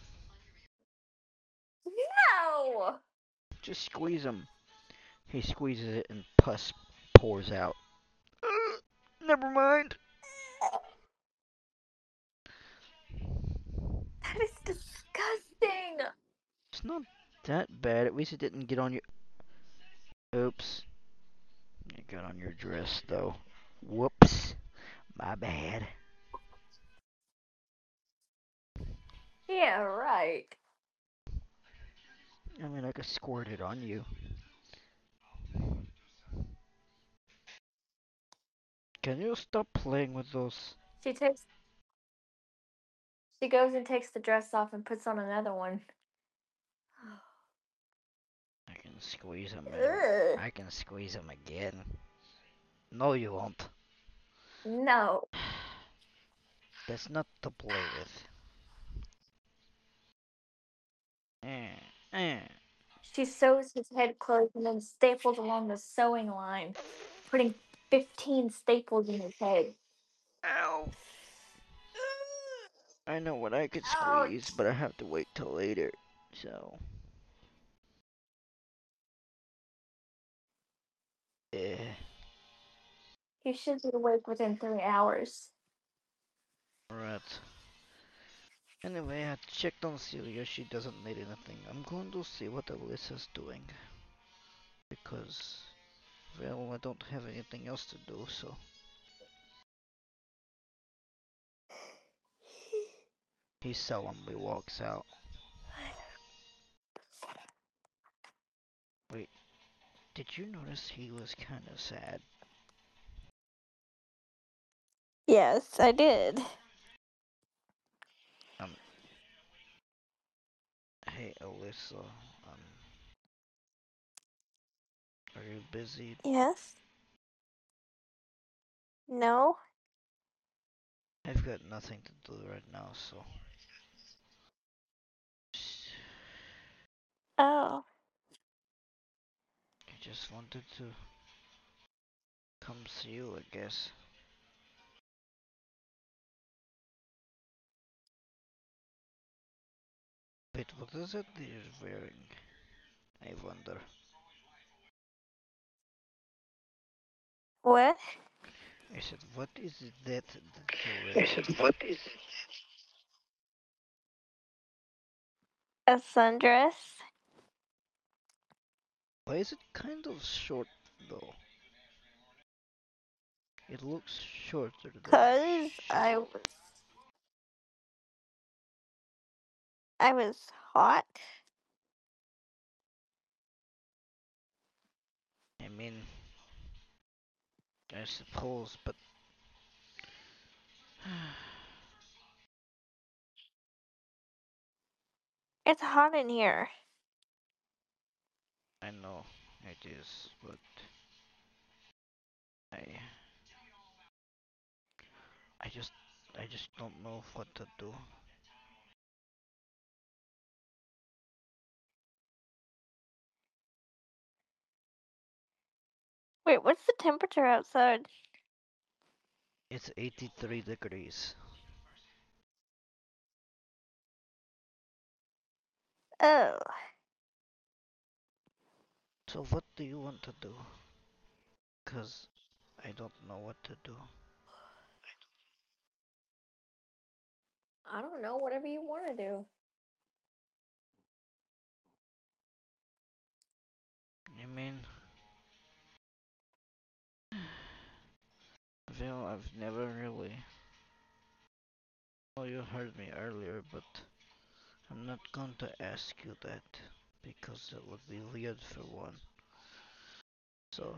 No! Just squeeze them. He squeezes it and pus pours out. Never mind. That is disgusting! It's not that bad. At least it didn't get on your. Oops. It got on your dress though. Whoops. My bad. Yeah, right. I mean, I could squirt it on you. Can you stop playing with those? She takes. She goes and takes the dress off and puts on another one. I can squeeze them. Ugh. I can squeeze them again. No, you won't. No. That's not to play with. Eh. She sews his head closed and then staples along the sewing line, putting 15 staples in his head. Ow. I know what I could Ouch! squeeze, but I have to wait till later. So. Eh. You should be awake within 3 hours. Right. Anyway, I checked on Celia. She doesn't need anything. I'm going to see what Alyssa's doing. Because, well, I don't have anything else to do, so. He solemnly walks out. Wait, did you notice he was kind of sad? Yes, I did. Um, hey Alyssa, are you busy? Yes? No? I've got nothing to do right now, so. Oh. I just wanted to come see you, I guess. Wait, what is it that you're wearing? I wonder. What? I said, what is that you're I wearing? said, what is it? A sundress? Why is it kind of short, though? It looks shorter than it Cause should. I was hot. I mean, I suppose, but It's hot in here. I know it is, but I, I just, I just don't know what to do. Wait, what's the temperature outside? It's 83 degrees. Oh. So what do you want to do? Cause I don't know what to do. I don't know, whatever you want to do. I mean, well, I've never really. Well, you heard me earlier, but I'm not going to ask you that because it would be weird for one. So,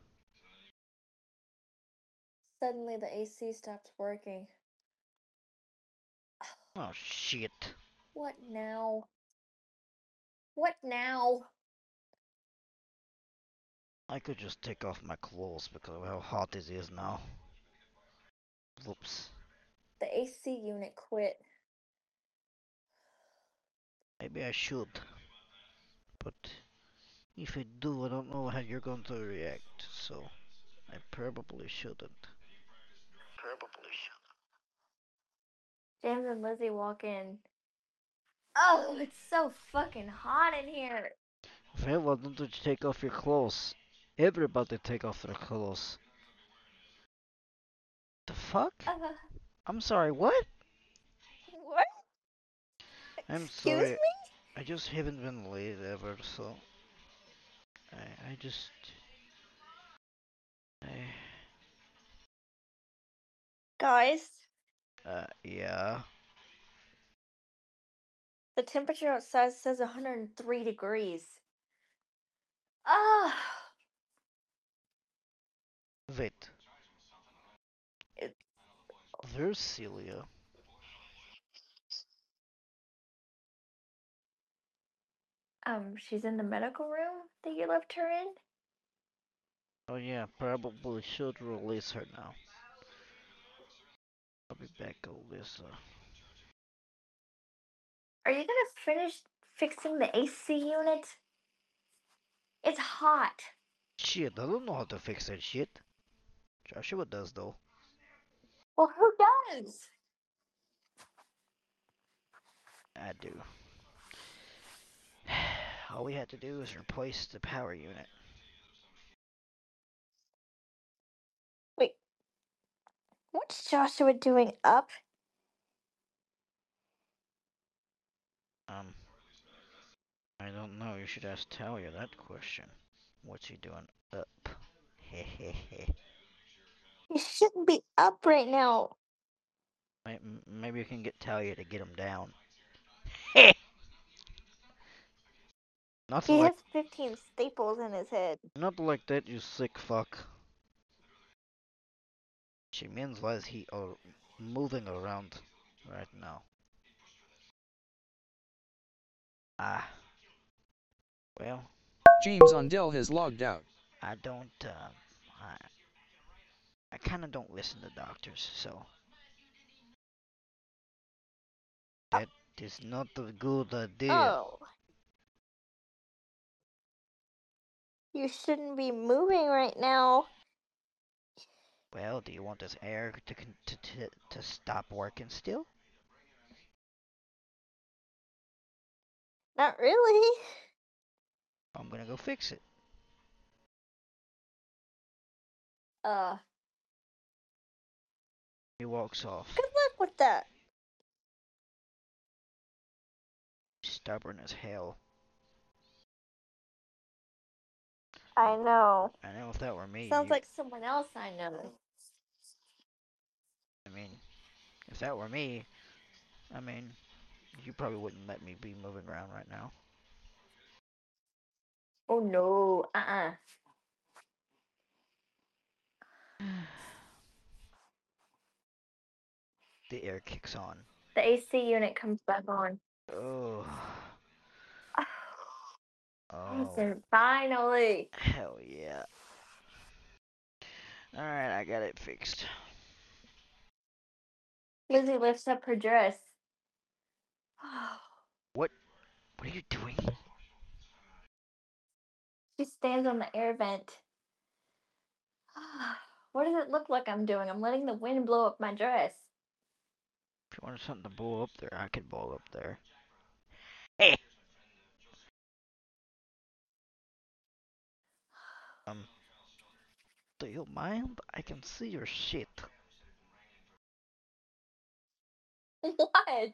Suddenly the AC stops working. oh shit. What now? What now? I could just take off my clothes because of how hot it is now. Whoops. The AC unit quit. Maybe I should. But if I do, I don't know how you're going to react. So, I probably shouldn't. James and Lizzie walk in. Oh, it's so fucking hot in here. Well, why don't you take off your clothes? Everybody take off their clothes. The fuck? I'm sorry, what? What? I'm Excuse sorry. me? I just haven't been late ever, so I just I Guys, yeah. the temperature outside says 103 degrees. Ah, Wait, it, there's Celia. she's in the medical room that you left her in? Oh yeah, probably should release her now. I'll be back, Alyssa. Are you gonna finish fixing the AC unit? It's hot. Shit, I don't know how to fix that shit. Joshua does though. Well, who does? I do. All we had to do is replace the power unit. Wait, what's Joshua doing up? Um, I don't know. You should ask Talia that question. What's he doing up? Hehehe. He shouldn't be up right now. Maybe you can get Talia to get him down. Not He like, has 15 staples in his head. not like that, you sick fuck. She means why is he moving around right now? Ah, well, James Undell has logged out. I don't, I kind of don't listen to doctors, so that is not a good idea. Oh, you shouldn't be moving right now. Well, do you want this air to stop working still? Not really. I'm gonna go fix it. Uh, He walks off, good luck with that. stubborn as hell. I know. I know if that were me, Sounds like someone else I know. I mean, if that were me, I mean, you probably wouldn't let me be moving around right now. Oh no. Uh-uh. The air kicks on. The AC unit comes back on. Oh, oh, Listen, finally. hell yeah. Alright, I got it fixed. Lizzie lifts up her dress. What? What are you doing? She stands on the air vent. What does it look like I'm doing? I'm letting the wind blow up my dress. If you want something to blow up there, I can blow up there. Hey! Um, do you mind? I can see your shit. What?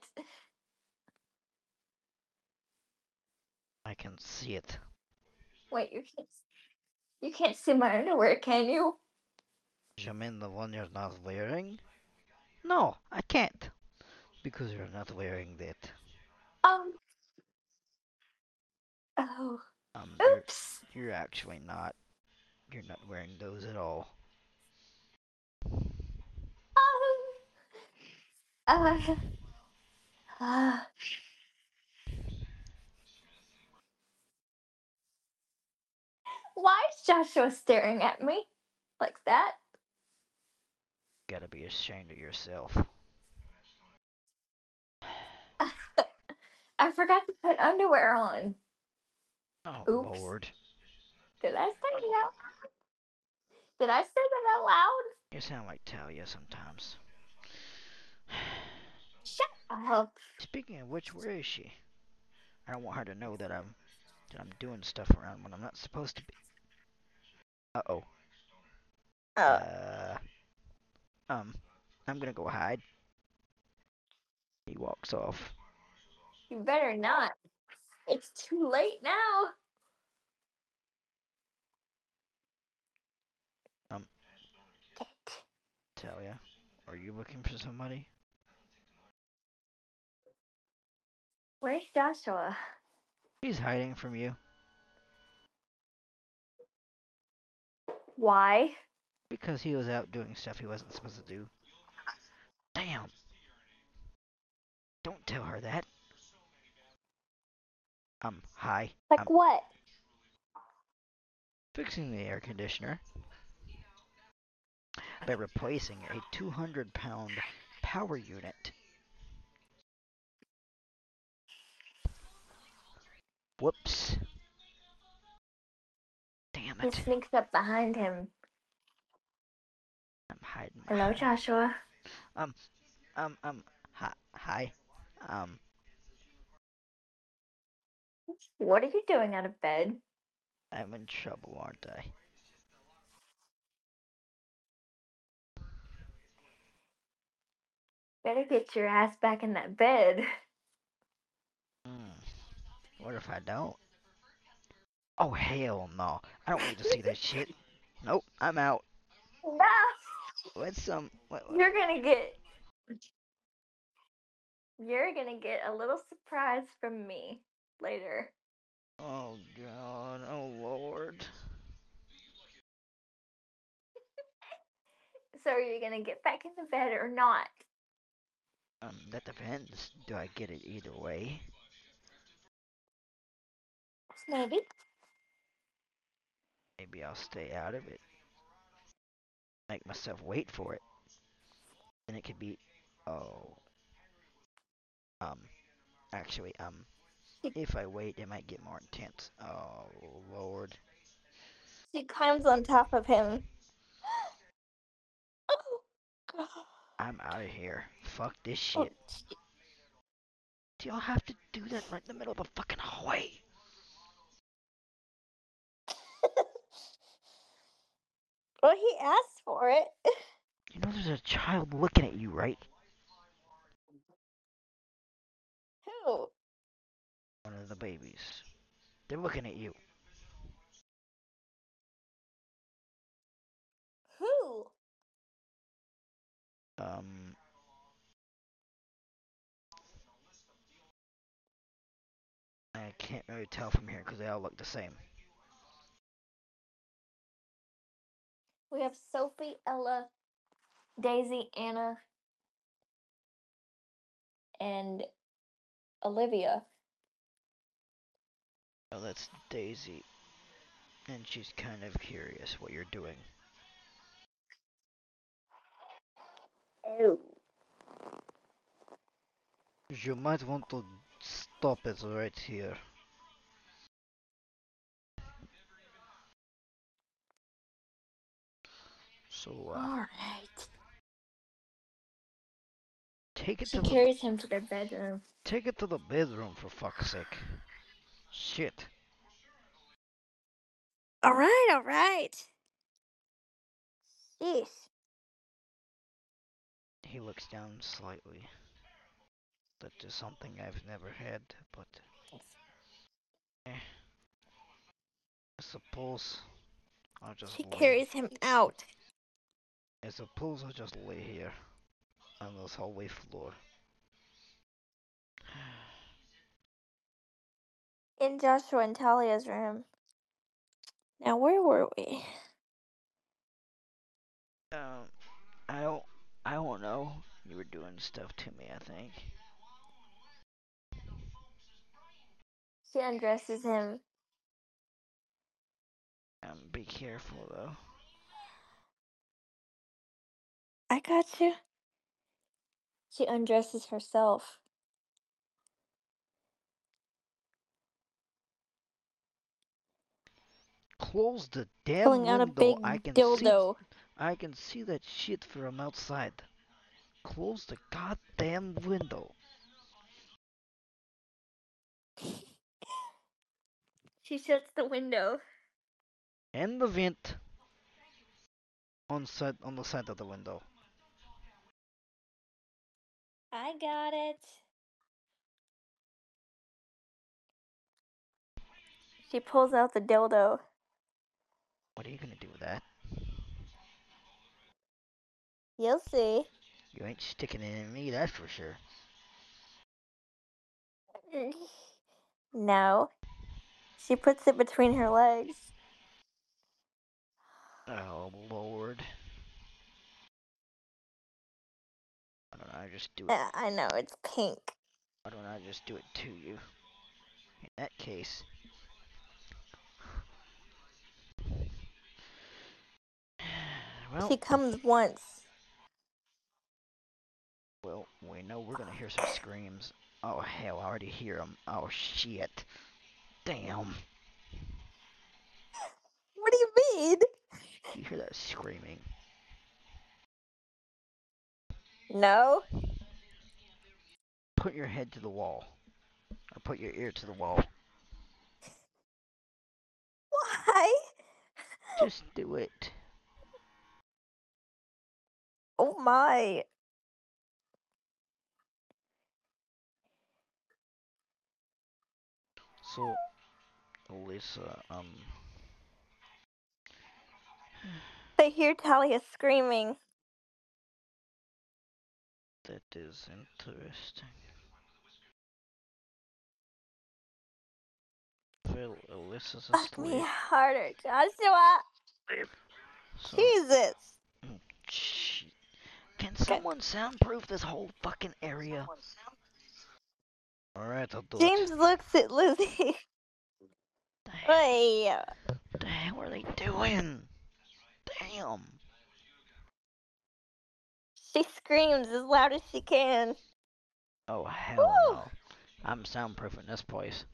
I can see it. Wait, you can't see my underwear, can you? You mean the one you're not wearing? No, I can't. Because you're not wearing that. Um. Oh. Um, you're Oops. you're actually not. You're not wearing those at all. Uh. Uh. Why is Joshua staring at me like that? Gotta be ashamed of yourself. I forgot to put underwear on. Oh Oops. Lord. Did I say that? Did I say that out loud? You sound like Talia sometimes. Shut up. Speaking of which, where is she? I don't want her to know that I'm doing stuff around when I'm not supposed to be. Uh-oh. Uh, Um, I'm gonna go hide. He walks off. you better not. It's too late now. Um, Talia, are you looking for somebody? Where's Joshua? He's hiding from you. Why? Because he was out doing stuff he wasn't supposed to do. Damn! Don't tell her that. Hi. Like what? Fixing the air conditioner by replacing a 200-pound power unit. Whoops. Damn He it. sneaks up behind him. I'm hiding Hello, behind. Joshua. Um, hi. Um, What are you doing out of bed? I'm in trouble, aren't I? Better get your ass back in that bed. What if I don't? Oh, hell no. I don't need to see that shit. Nope, I'm out. No! What's some... You're gonna get. You're gonna get a little surprise from me later. Oh, God. Oh, Lord. So are you gonna get back in the bed or not? That depends. Do I get it either way? Maybe. Maybe I'll stay out of it. Make myself wait for it. And it could be... Oh. Um, actually, if I wait, it might get more intense. Oh, Lord. She climbs on top of him. Oh, God. I'm out of here. Fuck this Oh, shit. Do y'all have to do that right in the middle of the fucking hallway? well, he asked for it. You know there's a child looking at you, right? Who? One of the babies. They're looking at you. Who? Um, I can't really tell from here because they all look the same. We have Sophie, Ella, Daisy, Anna, and Olivia. Oh, that's Daisy. And she's kind of curious what you're doing. Oh. You might want to stop it right here. So, All right. take it She to the carries him to their bedroom. take it to the bedroom for fuck's sake. Shit. Alright, alright. Jeez. He looks down slightly. That is something I've never had, but I suppose I'll just She lay. carries him out. I suppose I'll just lay here on this hallway floor. In Joshua and Talia's room. Now, where were we? Um, I don't, I don't know. You were doing stuff to me, I think. She undresses him. Be careful though. I got you. She undresses herself. Close the damn Pulling out a window. big I can dildo. see that shit from outside. Close the goddamn window. She shuts the window. And the vent on the side of the window. I got it. She pulls out the dildo. What are you gonna do with that? You'll see. You ain't sticking it in me, that's for sure. No. She puts it between her legs. Oh lord. Why don't I just do it? I know, it's pink. Why don't I just do it to you? In that case. Well, She comes once. we know we're gonna hear some screams. Oh hell, I already hear them. Oh shit. Damn. What do you mean? You hear that screaming? No. Put your head to the wall. Or put your ear to the wall. Why? Just do it. Oh my. So, Alyssa, They hear Talia screaming. that is interesting. Well, Alyssa's Fuck me asleep. harder, Joshua. So, Jesus. shit. Can someone soundproof this whole fucking area? Alright, I'll do James it. looks at Lizzie. Hey. What the hell are they doing? Damn. She screams as loud as she can. Oh, hell Woo! no. I'm soundproofing this place.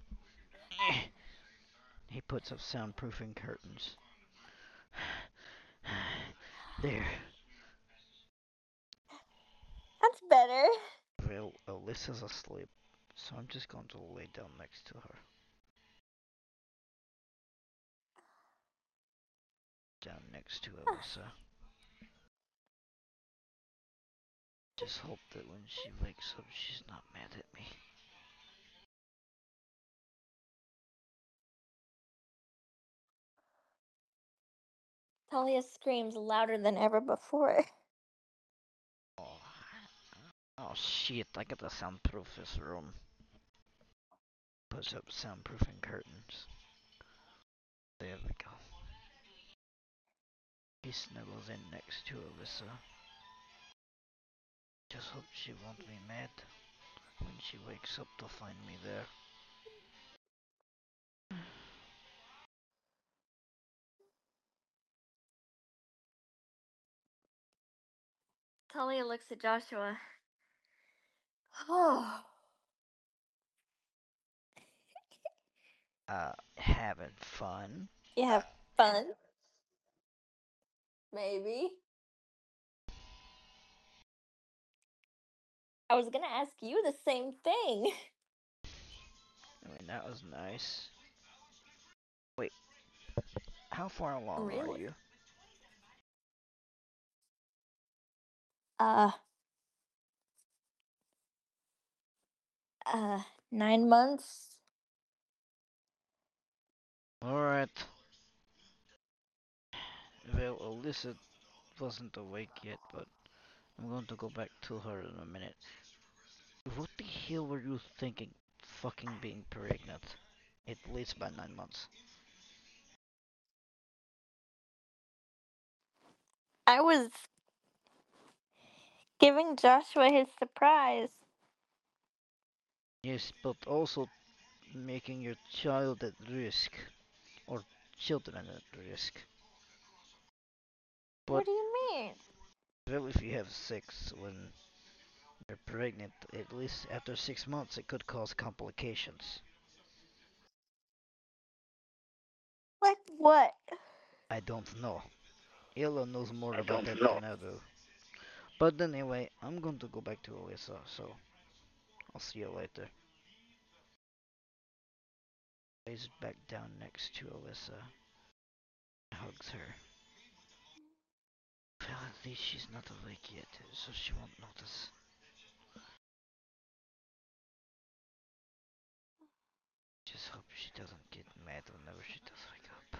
He puts up soundproofing curtains. There. That's better. Well, Alyssa's asleep, so I'm just going to lay down next to her. Down next to Alyssa. Just hope that when she wakes up, she's not mad at me. Talia screams louder than ever before. Oh, oh shit, I gotta soundproof this room. Puts up soundproofing curtains. There we go. He snuggles in next to Alyssa. Just hope she won't be mad when she wakes up to find me there. Talia looks at Joshua. Oh. Having fun. You have fun? Maybe. I was gonna ask you the same thing. I mean, that was nice. Wait. How far along are Really? you? Uh, uh, 9 months. Alright. Well, Alyssa wasn't awake yet, but I'm going to go back to her in a minute. What the hell were you thinking? Fucking being pregnant. At least by 9 months. I was giving Joshua his surprise. Yes, but also making your child at risk. Or children at risk. But, What do you mean? well, if you have sex when you're pregnant, at least after 6 months, it could cause complications. Like what? I don't know. Ella knows more about that than I do. But anyway, I'm going to go back to Alyssa, so I'll see you later. Lays back down next to Alyssa, hugs her. Well, at least she's not awake yet, so she won't notice. Just hope she doesn't get mad whenever she does wake up.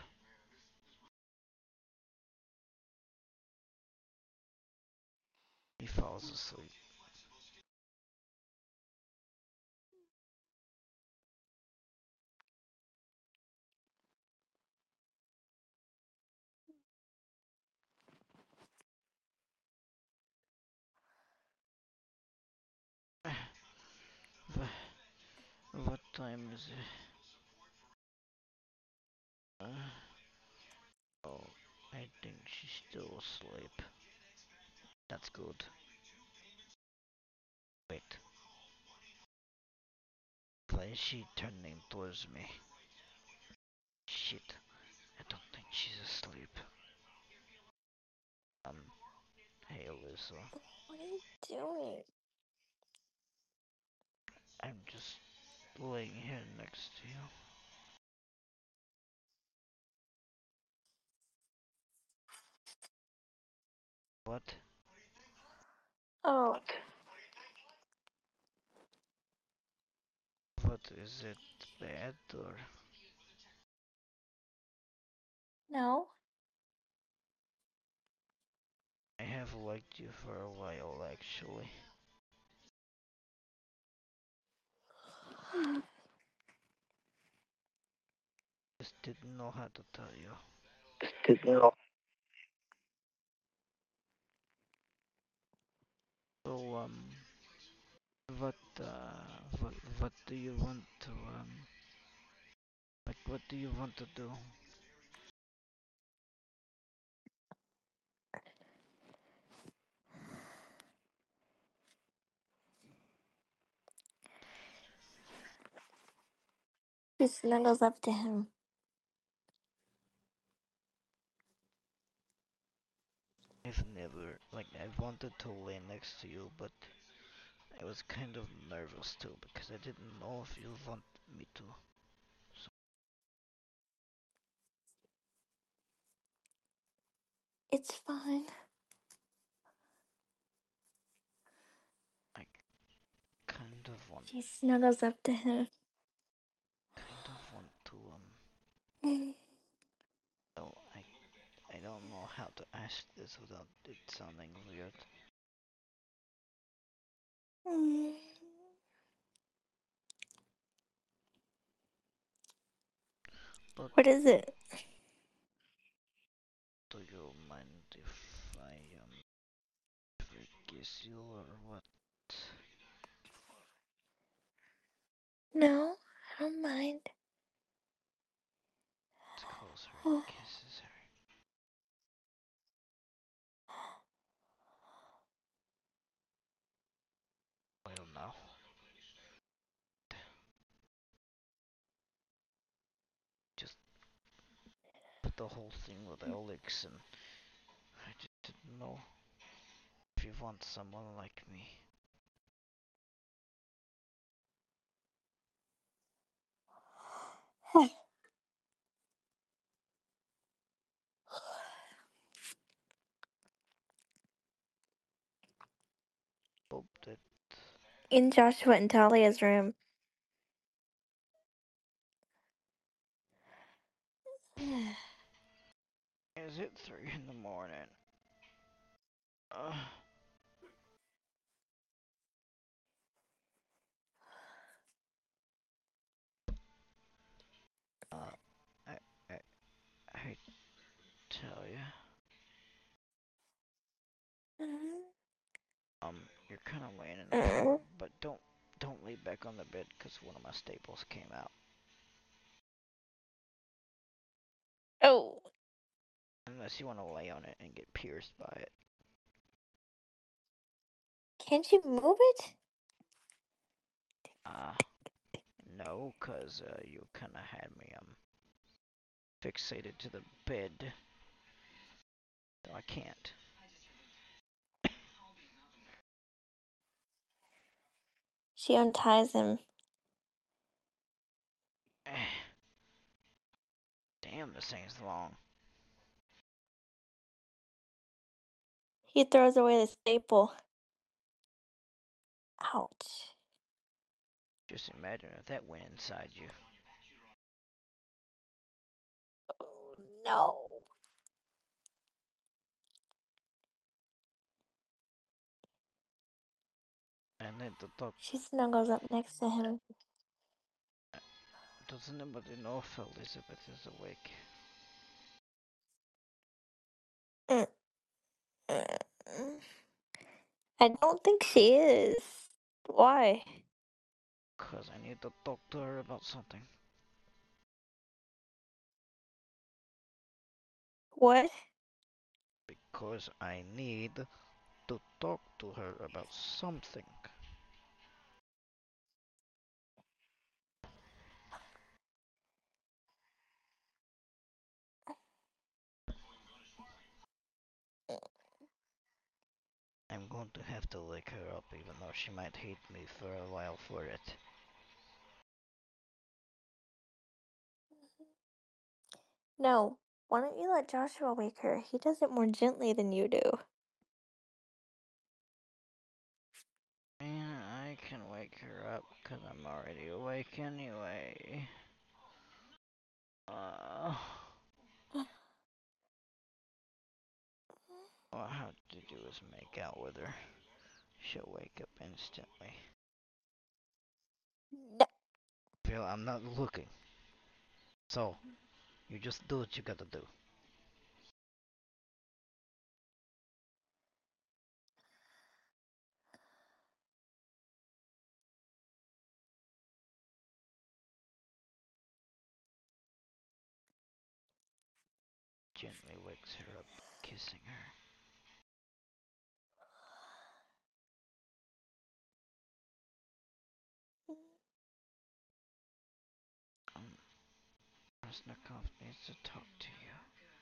He falls asleep. What time is it? Oh, I think she's still asleep. That's good. Wait, why is she turning towards me? Shit, I don't think she's asleep. Um, hey Alyssa, What are you doing? I'm just laying here next to you. What? Oh, What is it bad or? no. I have liked you for a while actually. Just didn't know how to tell you. So what what do you want to like what do you want to do? She snuggles up to him. I've never like I wanted to lay next to you, but I was kind of nervous too because I didn't know if you want me to. So It's fine. I kind of want She snuggles up to him. to well, I don't know how to ask this without it sounding weird. But What is it? do you mind if if I kiss you or what? No, I don't mind. It's closer and Oh, kisses her. Well now. Just the whole thing with Alex and I just didn't know if you want someone like me. Booped it. In Joshua and Talia's room. Is it 3 in the morning? Uh, uh, I, I, I tell ya. You're kind of laying in the bed, but don't lay back on the bed, 'cause one of my staples came out. Oh, Unless you want to lay on it and get pierced by it. can't you move it? Uh, no, 'cause you kind of had me fixated to the bed. So I can't. She unties him. Damn, this thing's long. He throws away the staple. Ouch. Just imagine if that went inside you. Oh, no. And then the dog, She snuggles up next to him. doesn't anybody know if Elizabeth is awake? Mm, mm, mm. I don't think she is. Why? 'Cause I need to talk to her about something. What? Because I need to talk to her about something. I'm going to have to wake her up, even though she might hate me for a while for it. No. Why don't you let Joshua wake her? He does it more gently than you do. And I can wake her up, 'cause I'm already awake anyway. All I have to do is make out with her. She'll wake up instantly. No. Phil, I'm not looking. So, you just do what you gotta do. Gently wakes her up, kissing her. Um, Krasnikov needs to talk to you.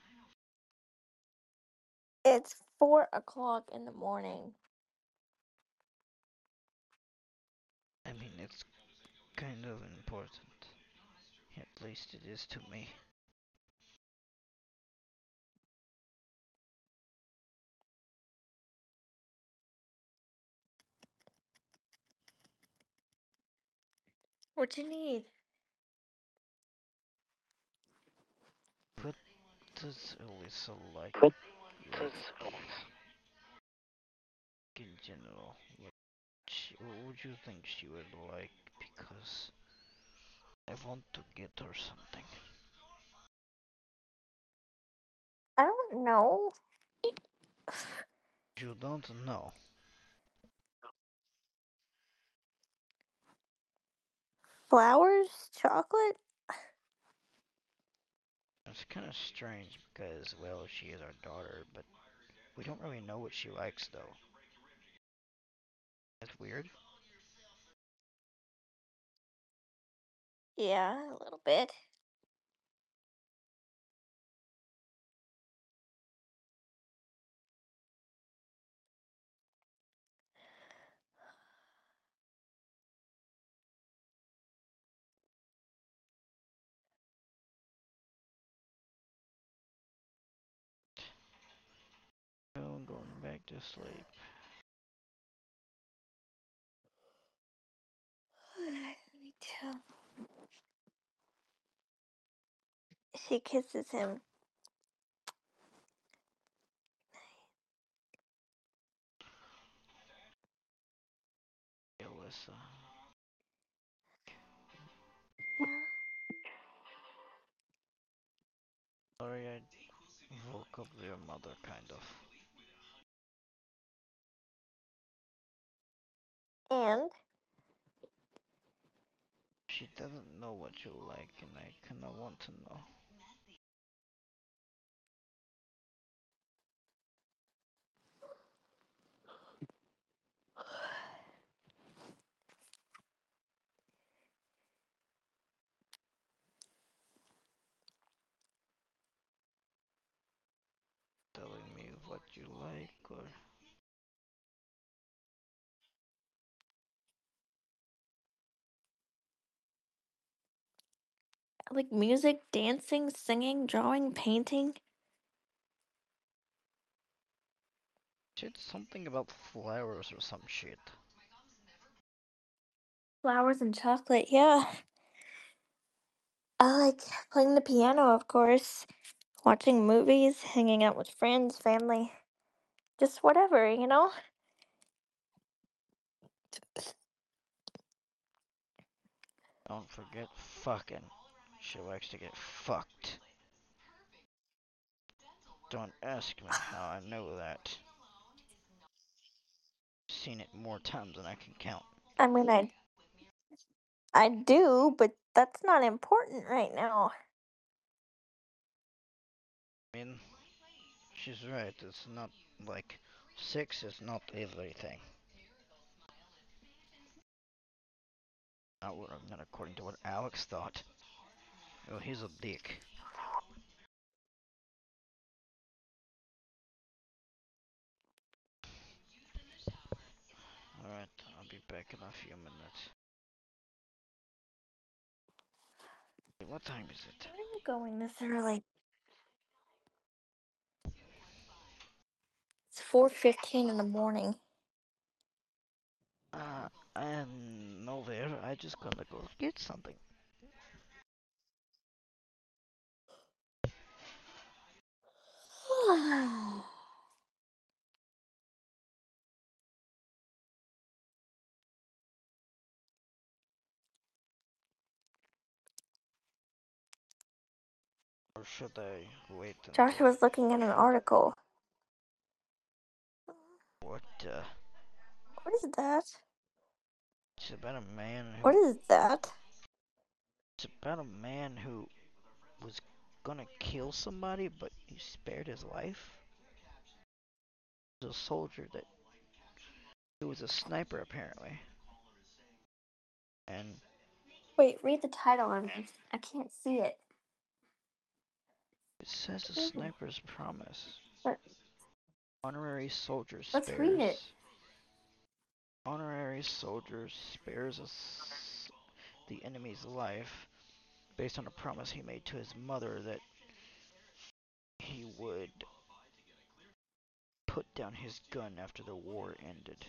It's 4 o'clock in the morning. I mean, it's kind of important. At least it is to me. What you need? What does Elisa like? Like in general, what would you think she would like? Because I want to get her something. I don't know. You don't know. Flowers? Chocolate? It's kind of strange because, well, she is our daughter, but we don't really know what she likes, though. That's weird. Yeah, a little bit. I'm going back to sleep. She kisses him. Alyssa. Yeah. Sorry, I woke up your mother, kind of. And She doesn't know what you like, and I kinda want to know. Telling me what you like, or like music, dancing, singing, drawing, painting. shit, something about flowers or some shit. Flowers and chocolate, yeah. I like playing the piano, of course, watching movies, hanging out with friends, family, just whatever, you know? Don't forget fucking. She likes to get fucked. Don't ask me how I know that. Seen it more times than I can count. I mean, I do, but that's not important right now. I mean, she's right. It's not like sex is not everything. Not according to what Alex thought. Oh, he's a dick. Alright, I'll be back in a few minutes. Wait, what time is it? Where are you going this early? It's 4:15 in the morning. I am nowhere. I just gonna go get something. Or should I wait Josh until... was looking at an article. What, What is that? it's about a man What who... is that? It's about a man who was gonna kill somebody, but he spared his life. He was a soldier that... He was a sniper, apparently. And Wait, read the title of it. I can't see it. it says a sniper's promise. Let, Honorary soldier let's read it. spares... Honorary soldier spares the enemy's life based on a promise he made to his mother that he would put down his gun after the war ended.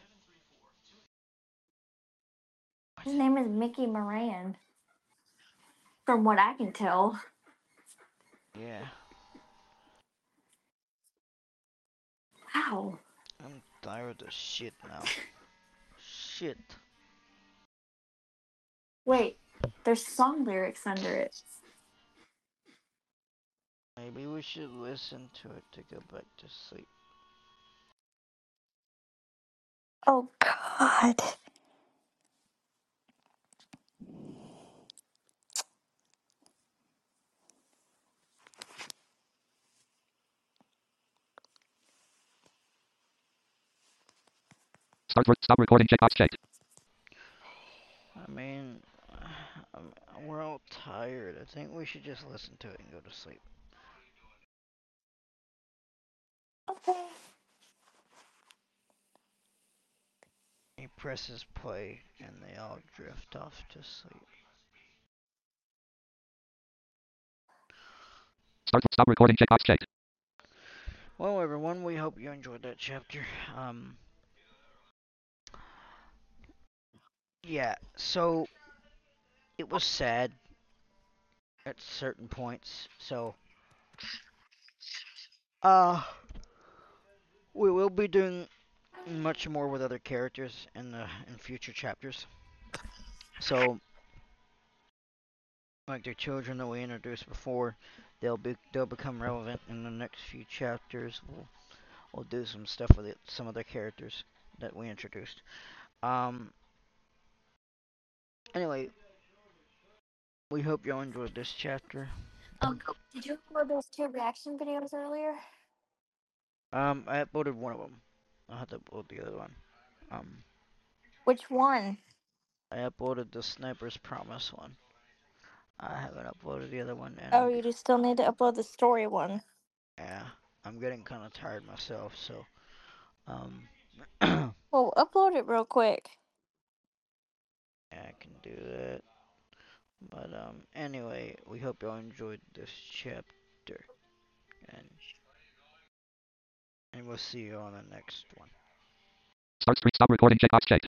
What? His name is Mickey Moran. From what I can tell. Yeah, Wow. I'm tired of shit now. Shit. Wait, there's song lyrics under it. Maybe we should listen to it to go back to sleep. Oh, God. Stop recording checkbox checked. I mean, we're all tired. I think we should just listen to it and go to sleep. Okay. He presses play and they all drift off to sleep. Stop recording checkbox checked. Well, everyone, we hope you enjoyed that chapter. Yeah, so it was sad at certain points. So, uh, we will be doing much more with other characters in future chapters. So, like the children that we introduced before, they'll become relevant in the next few chapters. We'll do some stuff with some other characters that we introduced. Um. Anyway, we hope y'all enjoyed this chapter. Did you upload those 2 reaction videos earlier? I uploaded one of them. I'll have to upload the other one. Um, Which one? I uploaded the Sniper's Promise one. I haven't uploaded the other one, and Oh, you just still need to upload the story one. yeah, I'm getting kind of tired myself, so um, yeah, Well, upload it real quick. I can do that. But anyway, we hope y'all enjoyed this chapter, and we'll see you on the next one. Stop recording checkbox checked.